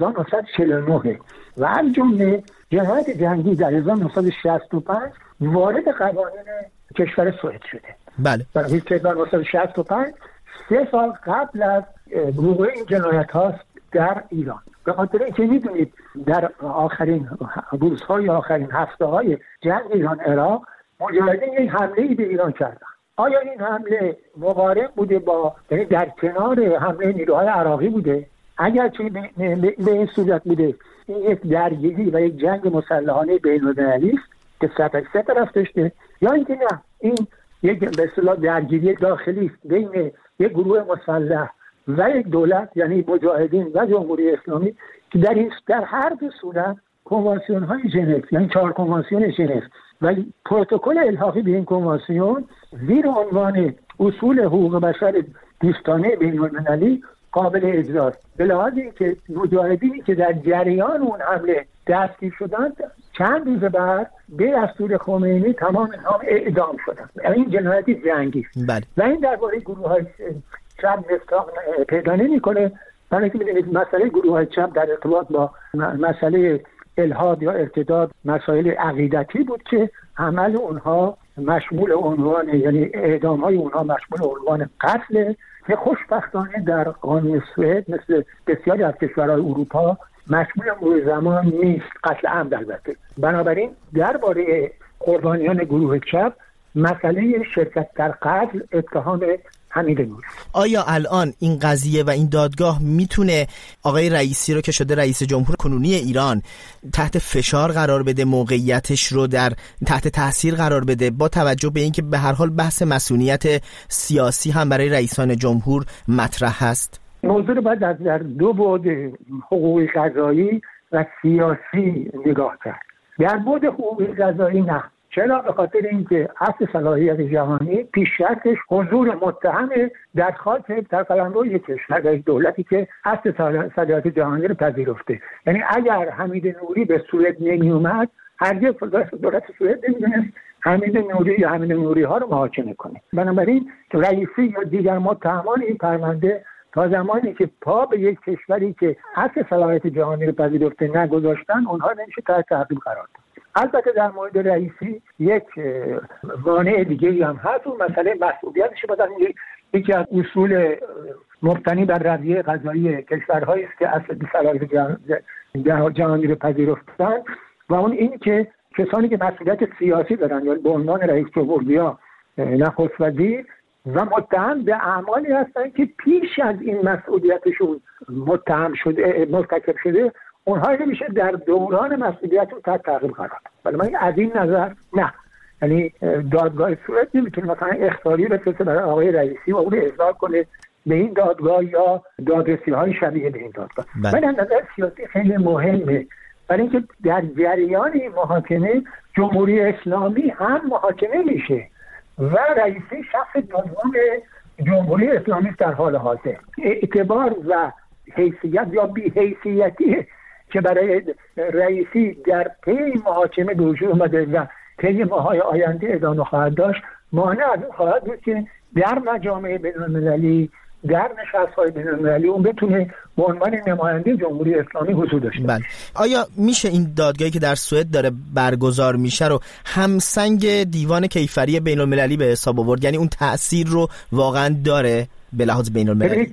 1949 و از جمله جنایت جنگی در 1965 وارد قوانین کشور سوئد شده. بله. برای 1965 3 سال قبل از وقوع این جنایت هاست در ایران. به خاطر اینکه میدونید در آخرین روزهای آخرین هفته‌های جنگ ایران عراق مجاهدین یک حمله‌ای به ایران کردن. آیا این حمله مقارن بوده با، یعنی در کنار حمله نیروهای عراقی بوده؟ اگرچه به این صورت بوده این یک درگیری و یک جنگ مسلحانه بین‌المللی است که سه طرف داشته، یا اینکه نه این یک به اصطلاح درگیری داخلی است بین یک گروه مسلح و یک دولت، یعنی مجاهدین و جمهوری اسلامی، که در هر دو صورت کنوانسیون‌های ژنو، یعنی 4 کنوانسیون ژنو و پروتکل الحاقی به این کنوانسیون زیر عنوان اصول حقوق بشر دوستانه بین‌المللی قابل اجراست. به لحاظ اینکه مجاهدینی که در جریان اون حمله دستگیر شدند چند روز بعد به دستور خمینی تمام اینها اعدام شدند. این جنایتی جنگی است. و این درباره گروه‌های چپ مستاق پیدا نمی‌کنه، برای اینکه می‌دونید مسئله گروه‌های چپ در ارتباط با مسئله الحاد یا ارتداد مسائل عقیدتی بود که عمل اونها مشمول عنوان، یعنی اعدام‌های اونها مشمول عنوان قتل، که خوشبختانه در قانون سوئد مثل بسیاری از کشورهای اروپا مشمول مرور زمان نیست، قتل عمد البته. بنابراین درباره قربانیان گروه چپ مسئله شرکت در قتل اتهام حمید نوری. آیا الان این قضیه و این دادگاه میتونه آقای رئیسی رو که شده رئیس جمهور کنونی ایران تحت فشار قرار بده، موقعیتش رو در تحت تاثیر قرار بده، با توجه به اینکه به هر حال بحث مسئولیت سیاسی هم برای رئیسان جمهور مطرح هست؟ موضوع رو باید در 2 بعد حقوقی قضایی و سیاسی نگاه کرد. در بعد حقوقی قضایی نه. چرا؟ به خاطر اینکه اصل صلاحیت جهانی پیش شرطش حضور متهم در خاک در قلمرو یک کشور، در دولتی که اصل صلاحیت جهانی رو پذیرفته. یعنی اگر حمید نوری به سوئد نمی اومد، هرگز دولت سوئد نمی‌دونست حمید نوری یا حمید نوری ها رو محاکمه کنه. بنابراین رئیسی یا دیگر متهمان این پرونده تا زمانی که پا به یک کشوری که اصل صلاحیت جهانی رو پذیرفته نگذاشتن، اونها نمیشه تحت تعقیب قرار داد. البته در مورد رئیسی یک مانع دیگه هم هست، اون مسئله مسئولیتش. بازم یکی از اصول مبتنی بر رویه قضایی کشورهایی است که اصل صلاحیت جهانی رو پذیرفتن، و اون این که کسانی که مسئولیت سیاسی دارن، یعنی به عنوان رئیس جمهور یا نخست وزیر، و متهم به اعمالی هستن که پیش از این مسئولیتشون متهم شده، مرتکب شده، اونها نمیشه در دوران مسئولیتشون تحت تعقیب قرار داد. ولی من از این نظر نه، یعنی دادگاه سوئد نمیتونه مثلا اخطاری بفرسته برای آقای رئیسی و اون احضار کنه به این دادگاه یا دادرسی‌های شبیه به این دادگاه. من از نظر سیاسی خیلی مهمه، برای اینکه در جریان این محاکمه جمهوری اسلامی هم محاکمه میشه و رئیسی شخص دوم جمهوری اسلامی در حال حاضر. اعتبار و حیثیت یا بی‌حیثیتی که برای رئیسی در پی محاکمه به وجود اومده و طی ماه‌های آینده ادامه خواهد داشت، مانع از این خواهد بود که در مجامع بین‌المللی، در نشست‌های بین‌المللی اون بتونه به عنوان نماینده جمهوری اسلامی حضور داشته باشه. آیا میشه این دادگاهی که در سوئد داره برگزار میشه رو همسنگ دیوان کیفری بین‌المللی به حساب آورد؟ یعنی اون تأثیر رو واقعا داره به لحاظ بین‌المللی؟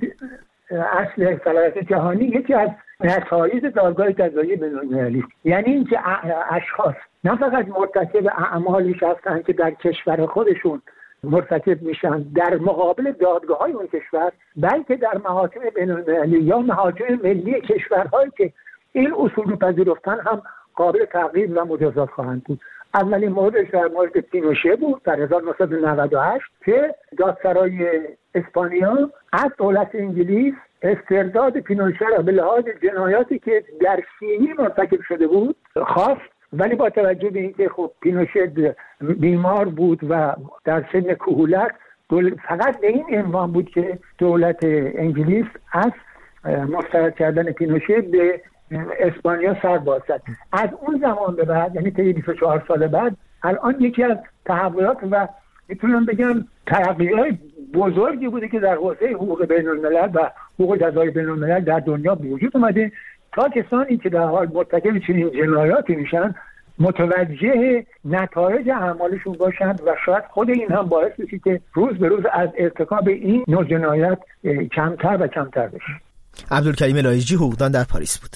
اصل صلاحیت جهانی یکی از نتایج دادگاه قضایی بین‌المللی، یعنی اینکه اشخاص نه فقط مرتکب اعمالی هستن که در کشور خودشون مرتکب میشن در مقابل دادگاه‌های اون کشور، بلکه در محاکم بین‌المللی یا محاکم ملی کشورهایی که این اصول رو پذیرفتن هم قابل تعقیب و مجازات خواهند بود. اولین موردش در مورد پینوشه بود در 1998 که دادسرای اسپانیا از دولت انگلیس استرداد پینوشه را به لحاظ جنایاتی که در شیلی مرتکب شده بود خواست ولی با توجه به اینکه خب پینوشت بیمار بود و در سن کهولت، فقط به این عنوان بود که دولت انگلیس از مسترد کردن پینوشت به اسپانیا سر باز زد. از اون زمان به بعد، یعنی طی 24 سال بعد، الان یکی از تحولات و میتونم بگم ترقی‌های بزرگی بوده که در حوزه حقوق بین‌الملل و حقوق جزای بین‌الملل در دنیا به وجود اومده تا کسانی که در حال مرتکب چنین جنایاتی میشن متوجه نتایج اعمالشون باشند و شاید خود این هم باعث بشه که روز به روز از ارتکاب این نوع جنایت کمتر و کمتر بشه. عبدالکریم لایجی، حقوقدان در پاریس بود.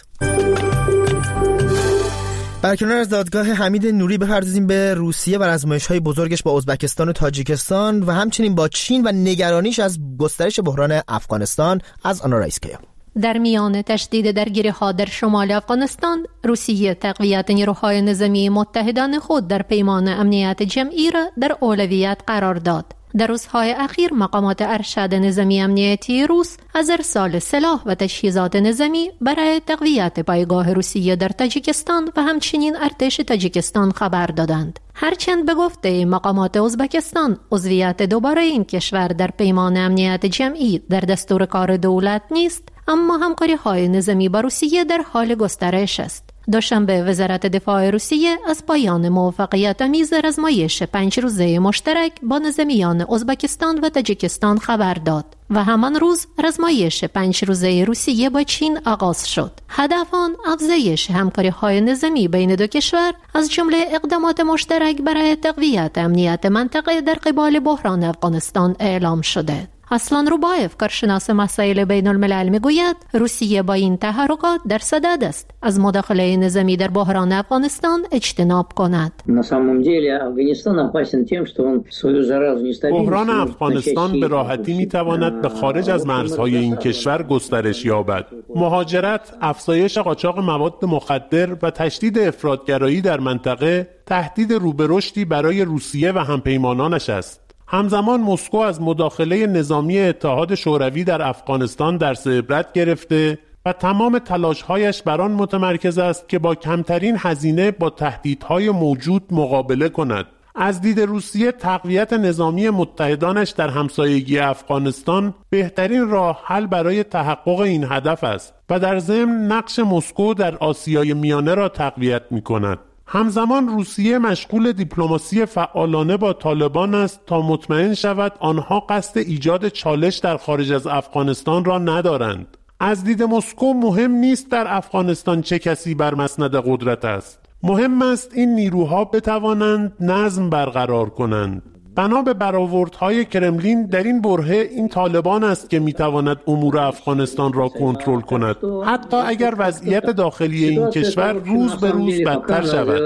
برکنار از دادگاه حمید نوری بپردازیم به روسیه و آزمایش‌های بزرگش با ازبکستان و تاجیکستان و همچنین با چین و نگرانیش از گسترش بحران افغانستان. از آنا رئیس‌کیا. در میان تشدید درگیری‌ها در شمال افغانستان، روسیه تقویت نیروهای نظامی متحدان خود در پیمان امنیت جمعی را در اولویت قرار داد. در روزهای اخیر مقامات ارشد نظامی امنیتی روس از ارسال سلاح و تجهیزات نظامی برای تقویت پایگاه روسیه در تاجیکستان و همچنین ارتش تاجیکستان خبر دادند. هرچند به گفته مقامات ازبکستان عضویت دوباره این کشور در پیمان امنیت جمعی در دستور کار دولت نیست، اما همکاری‌های نظامی با روسیه در حال گسترش است. دوشنبه وزارت دفاع روسیه از پایان موفقیت‌آمیز آزمایش 5 روزه مشترک با نظامیان ازبکستان و تاجیکستان خبر داد و همان روز آزمایش 5 روزه روسیه با چین آغاز شد. هدف آن افزایش همکاری‌های نظامی بین دو کشور از جمله اقدامات مشترک برای تقویت امنیت منطقه در قبال بحران افغانستان اعلام شده. اصلان روبایف، کارشناس مسائل بین الملل، میگوید روسیه با این تحرکات در صدد است از مداخله نظامی در بحران افغانستان اجتناب کند. بحران افغانستان به راحتی میتواند به خارج از مرزهای این کشور گسترش یابد. مهاجرت، افزایش قاچاق مواد مخدر و تشدید افراطگرایی در منطقه تهدید رو به رشدی برای روسیه و همپیمانانش است. همزمان مسکو از مداخله نظامی اتحاد شوروی در افغانستان درس عبرت گرفته و تمام تلاش‌هایش بر آن متمرکز است که با کمترین هزینه با تهدیدهای موجود مقابله کند. از دید روسیه تقویت نظامی متحدانش در همسایگی افغانستان بهترین راه حل برای تحقق این هدف است و در ضمن نقش مسکو در آسیای میانه را تقویت می‌کند. همزمان روسیه مشغول دیپلماسی فعالانه با طالبان است تا مطمئن شود آنها قصد ایجاد چالش در خارج از افغانستان را ندارند. از دید مسکو مهم نیست در افغانستان چه کسی بر مسند قدرت است. مهم است این نیروها بتوانند نظم برقرار کنند. بنا به برآوردهای کرملین در این برهه این طالبان است که میتواند امور افغانستان را کنترل کند، حتی اگر وضعیت داخلی این کشور روز به روز بدتر شود.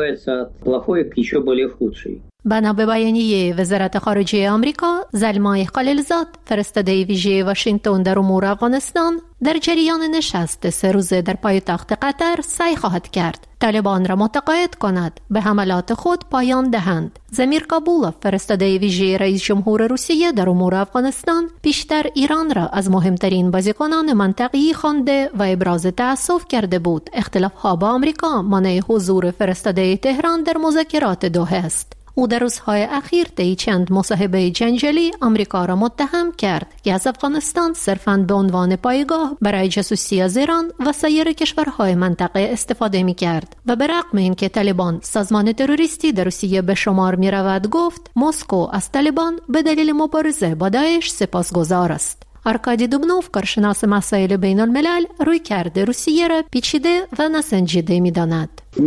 بنا به بیانیه وزارت خارجه آمریکا، زلمای خلیلزاد، فرستاده ویژه واشنگتن در امور افغانستان، در جریان نشست 3 روزه در پایتخت قطر سعی خواهد کرد طالبان را متقاعد کند به حملات خود پایان دهند. زمیر کابولوف، فرستاده ویژه رئیس جمهور روسیه در امور افغانستان، پیشتر ایران را از مهمترین بازیکنان منطقه‌ای خوانده و ابراز تأسف کرده بود اختلاف‌ها با آمریکا مانع حضور فرستاده تهران در مذاکرات دوحه است. او در روزهای اخیر طی چند مصاحبه جنجالی آمریکا را متهم کرد که از افغانستان صرفاً به عنوان پایگاه برای جاسوسی از ایران و سایر کشورهای منطقه استفاده می‌کرد و به رغم اینکه طالبان سازمان تروریستی در روسیه به شمار می‌رود گفت مسکو از طالبان به دلیل مبارزه با داعش سپاسگزار است. آرکادی دوبنوف، کارشناس مسائل بین الملل، روی کرده روسیه را پیچیده و ناسنجیده می‌داند.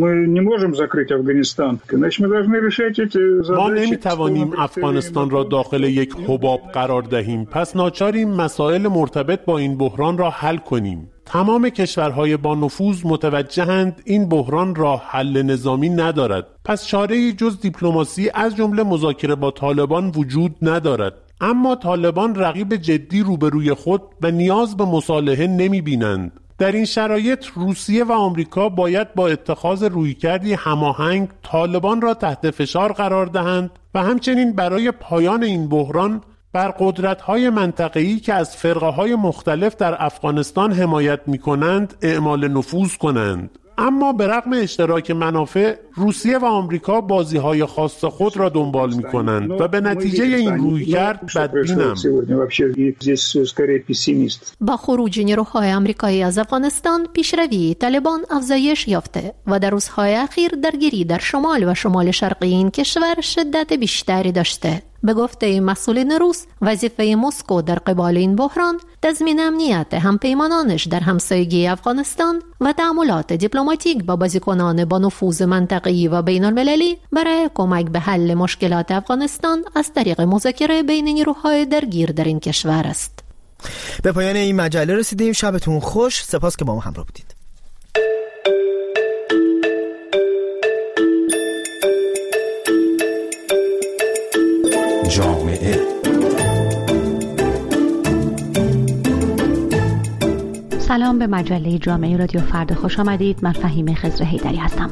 ما نمی‌توانیم افغانستان را داخل یک حباب قرار دهیم، پس ناچاریم مسائل مرتبط با این بحران را حل کنیم. تمام کشورهای با نفوذ متوجهند این بحران راه حل نظامی ندارد، پس چاره‌ای جز دیپلماسی از جمله مذاکره با طالبان وجود ندارد. اما طالبان رقیب جدی روبروی خود و نیاز به مصالحه نمی‌بینند. در این شرایط روسیه و آمریکا باید با اتخاذ رویکردی هماهنگ طالبان را تحت فشار قرار دهند و همچنین برای پایان این بحران بر قدرت‌های منطقه‌ای که از فرقه‌های مختلف در افغانستان حمایت می‌کنند اعمال نفوذ کنند. اما به رغم اشتراک منافع، روسیه و آمریکا بازی‌های خاص خود را دنبال می‌کنند و به نتیجه این رویکرد بدبینم. با خروج نیروهای آمریکایی از افغانستان، پیشروی طالبان افزایش یافته و در روزهای اخیر درگیری در شمال و شمال شرقی این کشور شدت بیشتری داشته. به گفته مسئولین روس، وظیفه مسکو در قبال این بحران تضمین امنیت همپیمانانش در همسایگی افغانستان و تعاملات دیپلماتیک با بازیکنان با نفوذ منطقه‌ای و بین المللی برای کمک به حل مشکلات افغانستان از طریق مذاکره بین نیروهای درگیر در این کشور است. به پایان این مجله رسیدیم. شبتون خوش. سپاس که با ما همراه بودید. جامعه سلام، به مجله جامعه رادیو فردا خوش آمدید. من فهیم خضر حیدری هستم.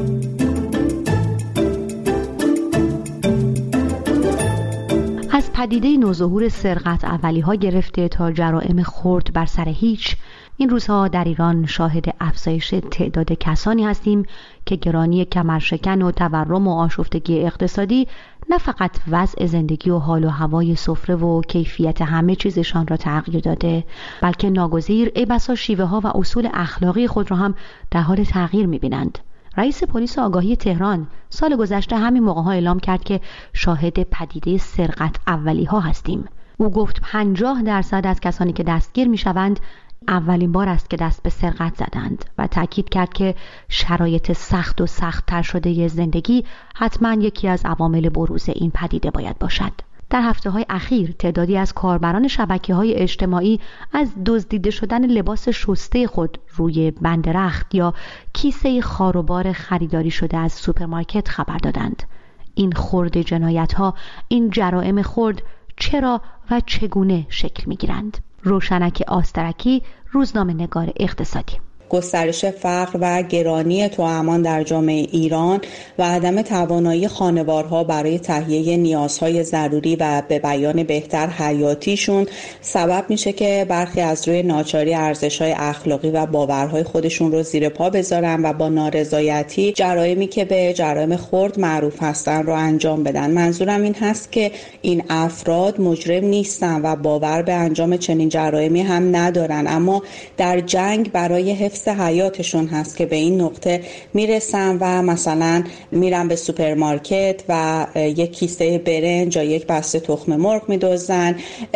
از پدیده نوظهور سرقت اولی‌ها گرفته تا جرائم خرد بر سر هیچ، این روزها در ایران شاهد افزایش تعداد کسانی هستیم که گرانی کمرشکن و تورم و آشفتگی اقتصادی نه فقط وضع زندگی و حال و هوای سفره و کیفیت همه چیزشان را تغییر داده، بلکه ناگزیر ای بسا شیوه ها و اصول اخلاقی خود را هم در حال تغییر می‌بینند. رئیس پلیس آگاهی تهران سال گذشته همین موقع‌ها اعلام کرد که شاهد پدیده سرقت اولی‌ها هستیم. او گفت 50% از کسانی که دستگیر می‌شوند اولین بار است که دست به سرقت زدند و تاکید کرد که شرایط سخت و سخت‌تر شده زندگی حتما یکی از عوامل بروز این پدیده باید باشد. در هفته‌های اخیر تعدادی از کاربران شبکه‌های اجتماعی از دزدیده شدن لباس شسته خود روی بند رخت یا کیسه خاروبار خریداری شده از سوپرمارکت خبر دادند. این خرد جنایت‌ها، این جرائم خرد چرا و چگونه شکل می‌گیرند؟ روشنک آسترکی، روزنامه‌نگار اقتصادی. گسترش فقر و گرانی توامان در جامعه ایران و عدم توانایی خانوارها برای تهیه نیازهای ضروری و به بیان بهتر حیاتیشون سبب میشه که برخی از روی ناچاری ارزش‌های اخلاقی و باورهای خودشون رو زیر پا بذارن و با نارضایتی جرایمی که به جرایم خرد معروف هستن رو انجام بدن. منظورم این هست که این افراد مجرم نیستن و باور به انجام چنین جرایمی هم ندارن، اما در جنگ برای حفظ حیاتشون هست که به این نقطه میرسن و مثلا میرن به سوپرمارکت و یک کیسه برنج یا یک بسته تخم مرغ میدزدن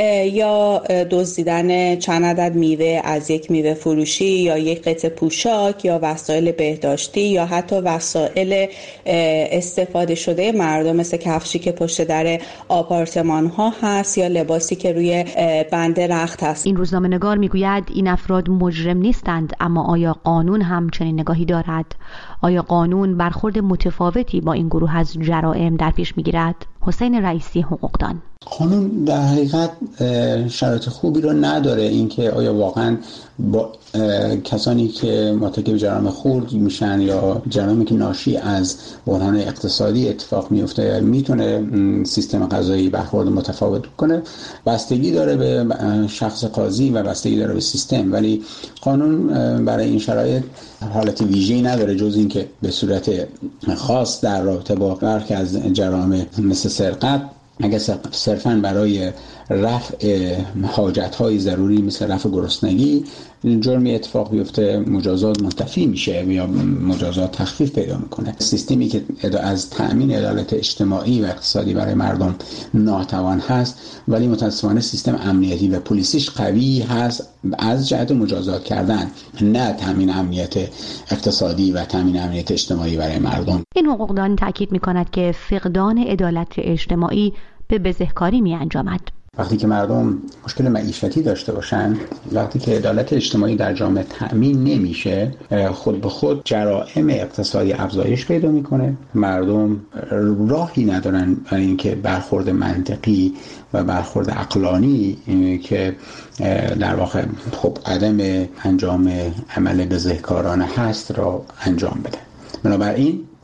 یا دزدیدن چند عدد میوه از یک میوه فروشی یا یک قطعه پوشاک یا وسایل بهداشتی یا حتی وسایل استفاده شده مردم مثل کفشی که پشت در آپارتمان ها هست یا لباسی که روی بند رخت هست. این روزنامه‌نگار میگوید این افراد مجرم نیستند، اما آیا قانون هم چنین نگاهی دارد؟ آیا قانون برخورد متفاوتی با این گروه از جرائم در پیش میگیرد؟ حسین رئیسی، حقوقدان. قانون در حقیقت شرایط خوبی رو نداره اینکه آیا واقعا با کسانی که مرتکب جرائم خرد میشن یا جرائمی که ناشی از بحران اقتصادی اتفاق میفته میتونه سیستم قضایی برخورد متفاوت کنه. بستگی داره به شخص قاضی و بستگی داره به سیستم، ولی قانون برای این شرایط حالت ویژه‌ای نداره جز اینکه به صورت خاص در رابطه با برخی از جرائم مثل سرقت اگه صرفاً برای رفع حاجت‌های ضروری مثل رفع گرسنگی جرمی اتفاق بیفته مجازات منتفی میشه یا مجازات تخفیف پیدا میکنه. سیستمی که از تأمین عدالت اجتماعی و اقتصادی برای مردم ناتوان هست، ولی متأسفانه سیستم امنیتی و پلیسیش قوی هست از جهت مجازات کردن، نه تأمین امنیت اقتصادی و تأمین امنیت اجتماعی برای مردم. این حقوقدان تاکید میکند که فقدان عدالت اجتماعی به بزهکاری می انجامد. وقتی که مردم مشکل معیشتی داشته باشن، وقتی که عدالت اجتماعی در جامعه تأمین نمیشه، خود به خود جرائم اقتصادی افزایش پیدا میکنه. مردم راهی ندارن برای اینکه برخورد منطقی و برخورد عقلانی که در واقع خب عدم انجام عمل بزهکارانه هست را انجام بده. بنابراین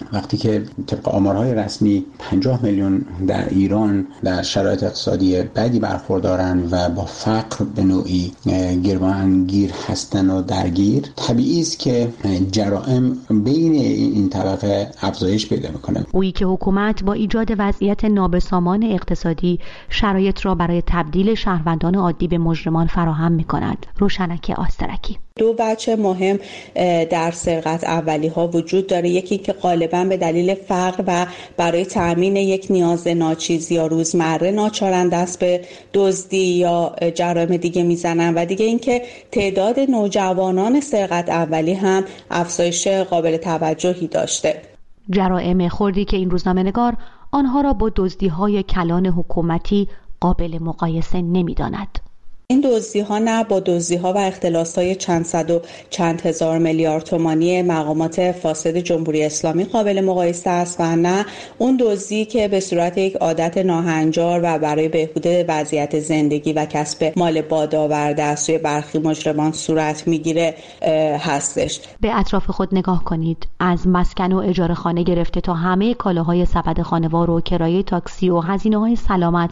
وقتی که طبق آمارهای رسمی 50 میلیون در ایران در شرایط اقتصادی بدی برخوردارن و با فقر به نوعی گروگانگیر هستن و درگیر، طبیعی است که جرائم بین این طبقه افزایش پیدا میکنه. گویی که حکومت با ایجاد وضعیت نابسامان اقتصادی شرایط را برای تبدیل شهروندان عادی به مجرمان فراهم میکند. روشنک آسترکی: دو وجه مهم در سرقت اولی ها وجود داره. یکی که غالبا به دلیل فقر و برای تامین یک نیاز ناچیز یا روزمره ناچارن دست به دزدی یا جرایم دیگه میزنن، و دیگه اینکه تعداد نوجوانان سرقت اولی هم افزایش قابل توجهی داشته. جرائم خردی که این روزنامه‌نگار آنها را با دزدی‌های کلان حکومتی قابل مقایسه نمی‌داند. این دزدی‌ها نه با دزدی‌ها و اختلاس‌های چند صد و چند هزار میلیارد تومانی مقامات فاسد جمهوری اسلامی قابل مقایسه است و نه اون دزدی که به صورت یک عادت ناهنجار و برای بهبود وضعیت زندگی و کسب مال بادآورده از سوی برخی مجرمان صورت میگیره هستش. به اطراف خود نگاه کنید. از مسکن و اجاره خانه گرفته تا همه کالاهای سبد خانوار و کرایه تاکسی و هزینه‌های سلامت،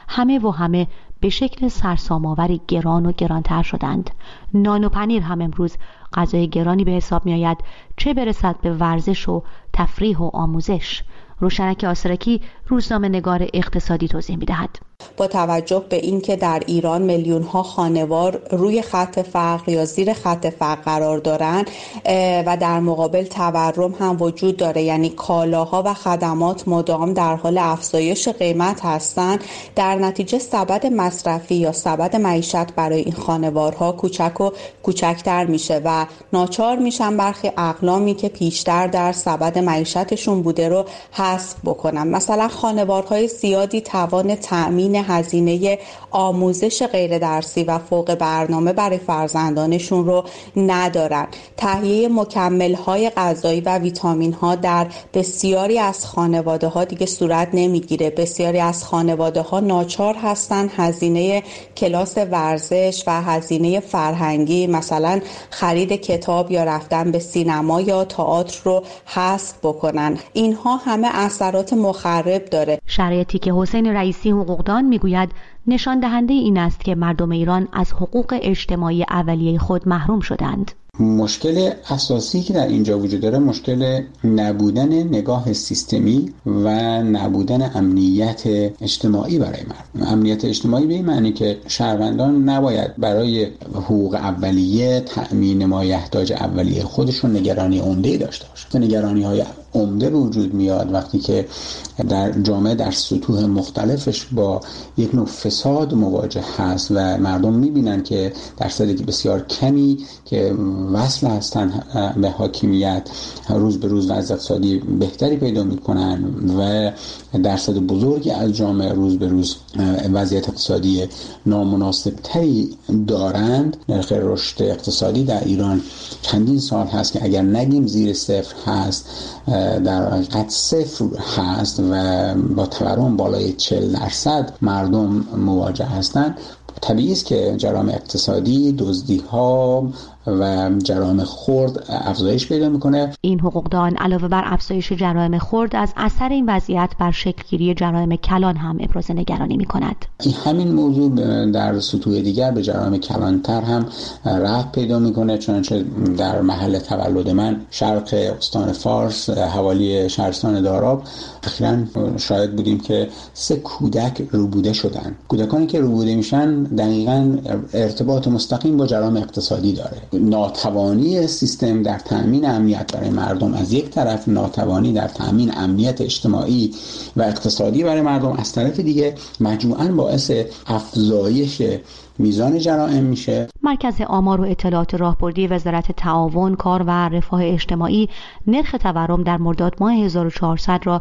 همه به شکل سرسام‌آوری گران و گرانتر شدند. نان و پنیر هم امروز غذای گرانی به حساب می آید، چه برسد به ورزش و تفریح و آموزش. روشنک آسترکی روزنامه‌نگار اقتصادی توضیح می‌دهد. با توجه به اینکه در ایران میلیون‌ها خانوار روی خط فقر یا زیر خط فقر قرار دارند و در مقابل تورم هم وجود داره، یعنی کالاها و خدمات مدام در حال افزایش قیمت هستند، در نتیجه سبد مصرفی یا سبد معیشت برای این خانوارها کوچک و کوچکتر میشه و ناچار میشن برخی اقلامی که پیشتر در سبد معیشتشون بوده رو حذف بکنن. مثلا خانوارهای زیادی توان تأمین هزینه آموزش غیر درسی و فوق برنامه برای فرزندانشون رو ندارن. تهیه مکمل‌های غذایی و ویتامین‌ها در بسیاری از خانواده‌ها دیگه صورت نمیگیره. بسیاری از خانواده‌ها ناچار هستن هزینه کلاس ورزش و هزینه فرهنگی، مثلا خرید کتاب یا رفتن به سینما یا تئاتر رو حذف بکنن. اینها همه اثرات مخرب داره. شرایطی که حسین رئیسی حقوقدان میگوید نشان دهنده این است که مردم ایران از حقوق اجتماعی اولیه خود محروم شدند. مشکل اساسی که در اینجا وجود داره مشکل نبودن نگاه سیستمی و نبودن امنیت اجتماعی برای مردم. امنیت اجتماعی به این معنی که شهروندان نباید برای حقوق اولیه، تأمین مایحتاج اولیه خودشون نگرانی عمده‌ای داشته باشند. نگرانی‌های عمده به وجود میاد وقتی که در جامعه در سطوح مختلفش با یک نوع فساد مواجه هست و مردم میبینن که درصدی بسیار کمی که وصل هستن به حاکمیت روز به روز وضع اقتصادی بهتری پیدا میکنن و درصد بزرگی از جامعه روز به روز وضعیت اقتصادی نامناسب تری دارند. نرخ رشد اقتصادی در ایران چندین سال هست که اگر نگیم زیر صفر هست، در حقیقت صفر هست و با تورم بالای 40% مردم مواجه هستند. طبیعی است که جرایم اقتصادی، دزدی‌ها و جرایم خرد افزایش پیدا میکنه. این حقوقدان علاوه بر افزایش جرایم خرد از اثر این وضعیت بر شکلگیری جرایم کلان هم ابراز نگرانی میکند. همین موضوع در سطوح دیگر به جرایم کلانتر هم رفت پیدا میکنه، چنانچه در محل تولد من شرق استان فارس حوالی شهرستان داراب اخیراً شاهد بودیم که 3 کودک روبوده شدن. کودکانی که روبوده میشن دقیقاً ارتباط مستقیم با جرایم اقتصادی داره. ناتوانی سیستم در تأمین امنیت برای مردم از یک طرف، ناتوانی در تأمین امنیت اجتماعی و اقتصادی برای مردم از طرف دیگه، مجموعاً باعث افزایش میزان جرائم میشه. مرکز آمار و اطلاعات راهبردی وزارت تعاون، کار و رفاه اجتماعی نرخ تورم در مرداد ماه 1400 را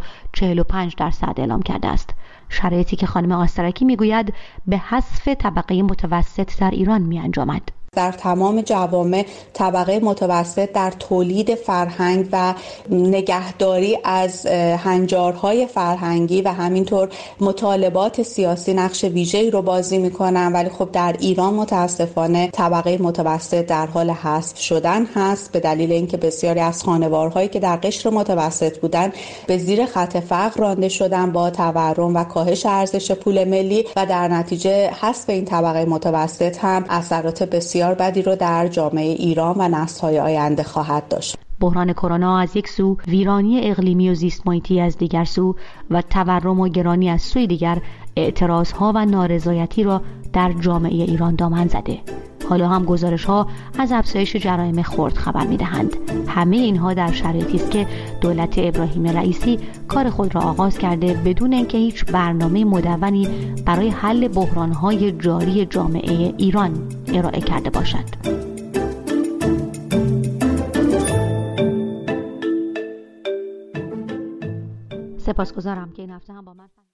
45% اعلام کرده است. شرایطی که خانم آسترکی میگوید به حذف طبقه متوسط در ایران میانجامد. در تمام جوامع طبقه متوسط در تولید فرهنگ و نگهداری از هنجارهای فرهنگی و همینطور مطالبات سیاسی نقش ویژه‌ای رو بازی می‌کنن، ولی خب در ایران متاسفانه طبقه متوسط در حال حذف شدن هست، به دلیل اینکه بسیاری از خانوارهایی که در قشر متوسط بودن به زیر خط فقر رانده شدن با تورم و کاهش ارزش پول ملی و در نتیجه حذف این طبقه متوسط هم اثرات بسیار بدی رو در جامعه ایران و نسل‌های آینده خواهد داشت. بحران کرونا از یک سو، ویرانی اقلیمی و زیست محیطی از دیگر سو و تورم و گرانی از سوی دیگر اعتراضها و نارضایتی را در جامعه ایران دامن زده. حالا هم گزارش‌ها از افزایش جرایم خرد خبر می‌دهند. همه اینها در شرایطی است که دولت ابراهیم رئیسی کار خود را آغاز کرده بدون اینکه هیچ برنامه مدونی برای حل بحران‌های جاری جامعه ایران ارائه کرده باشد. سپاسگزارم که این هفته هم با من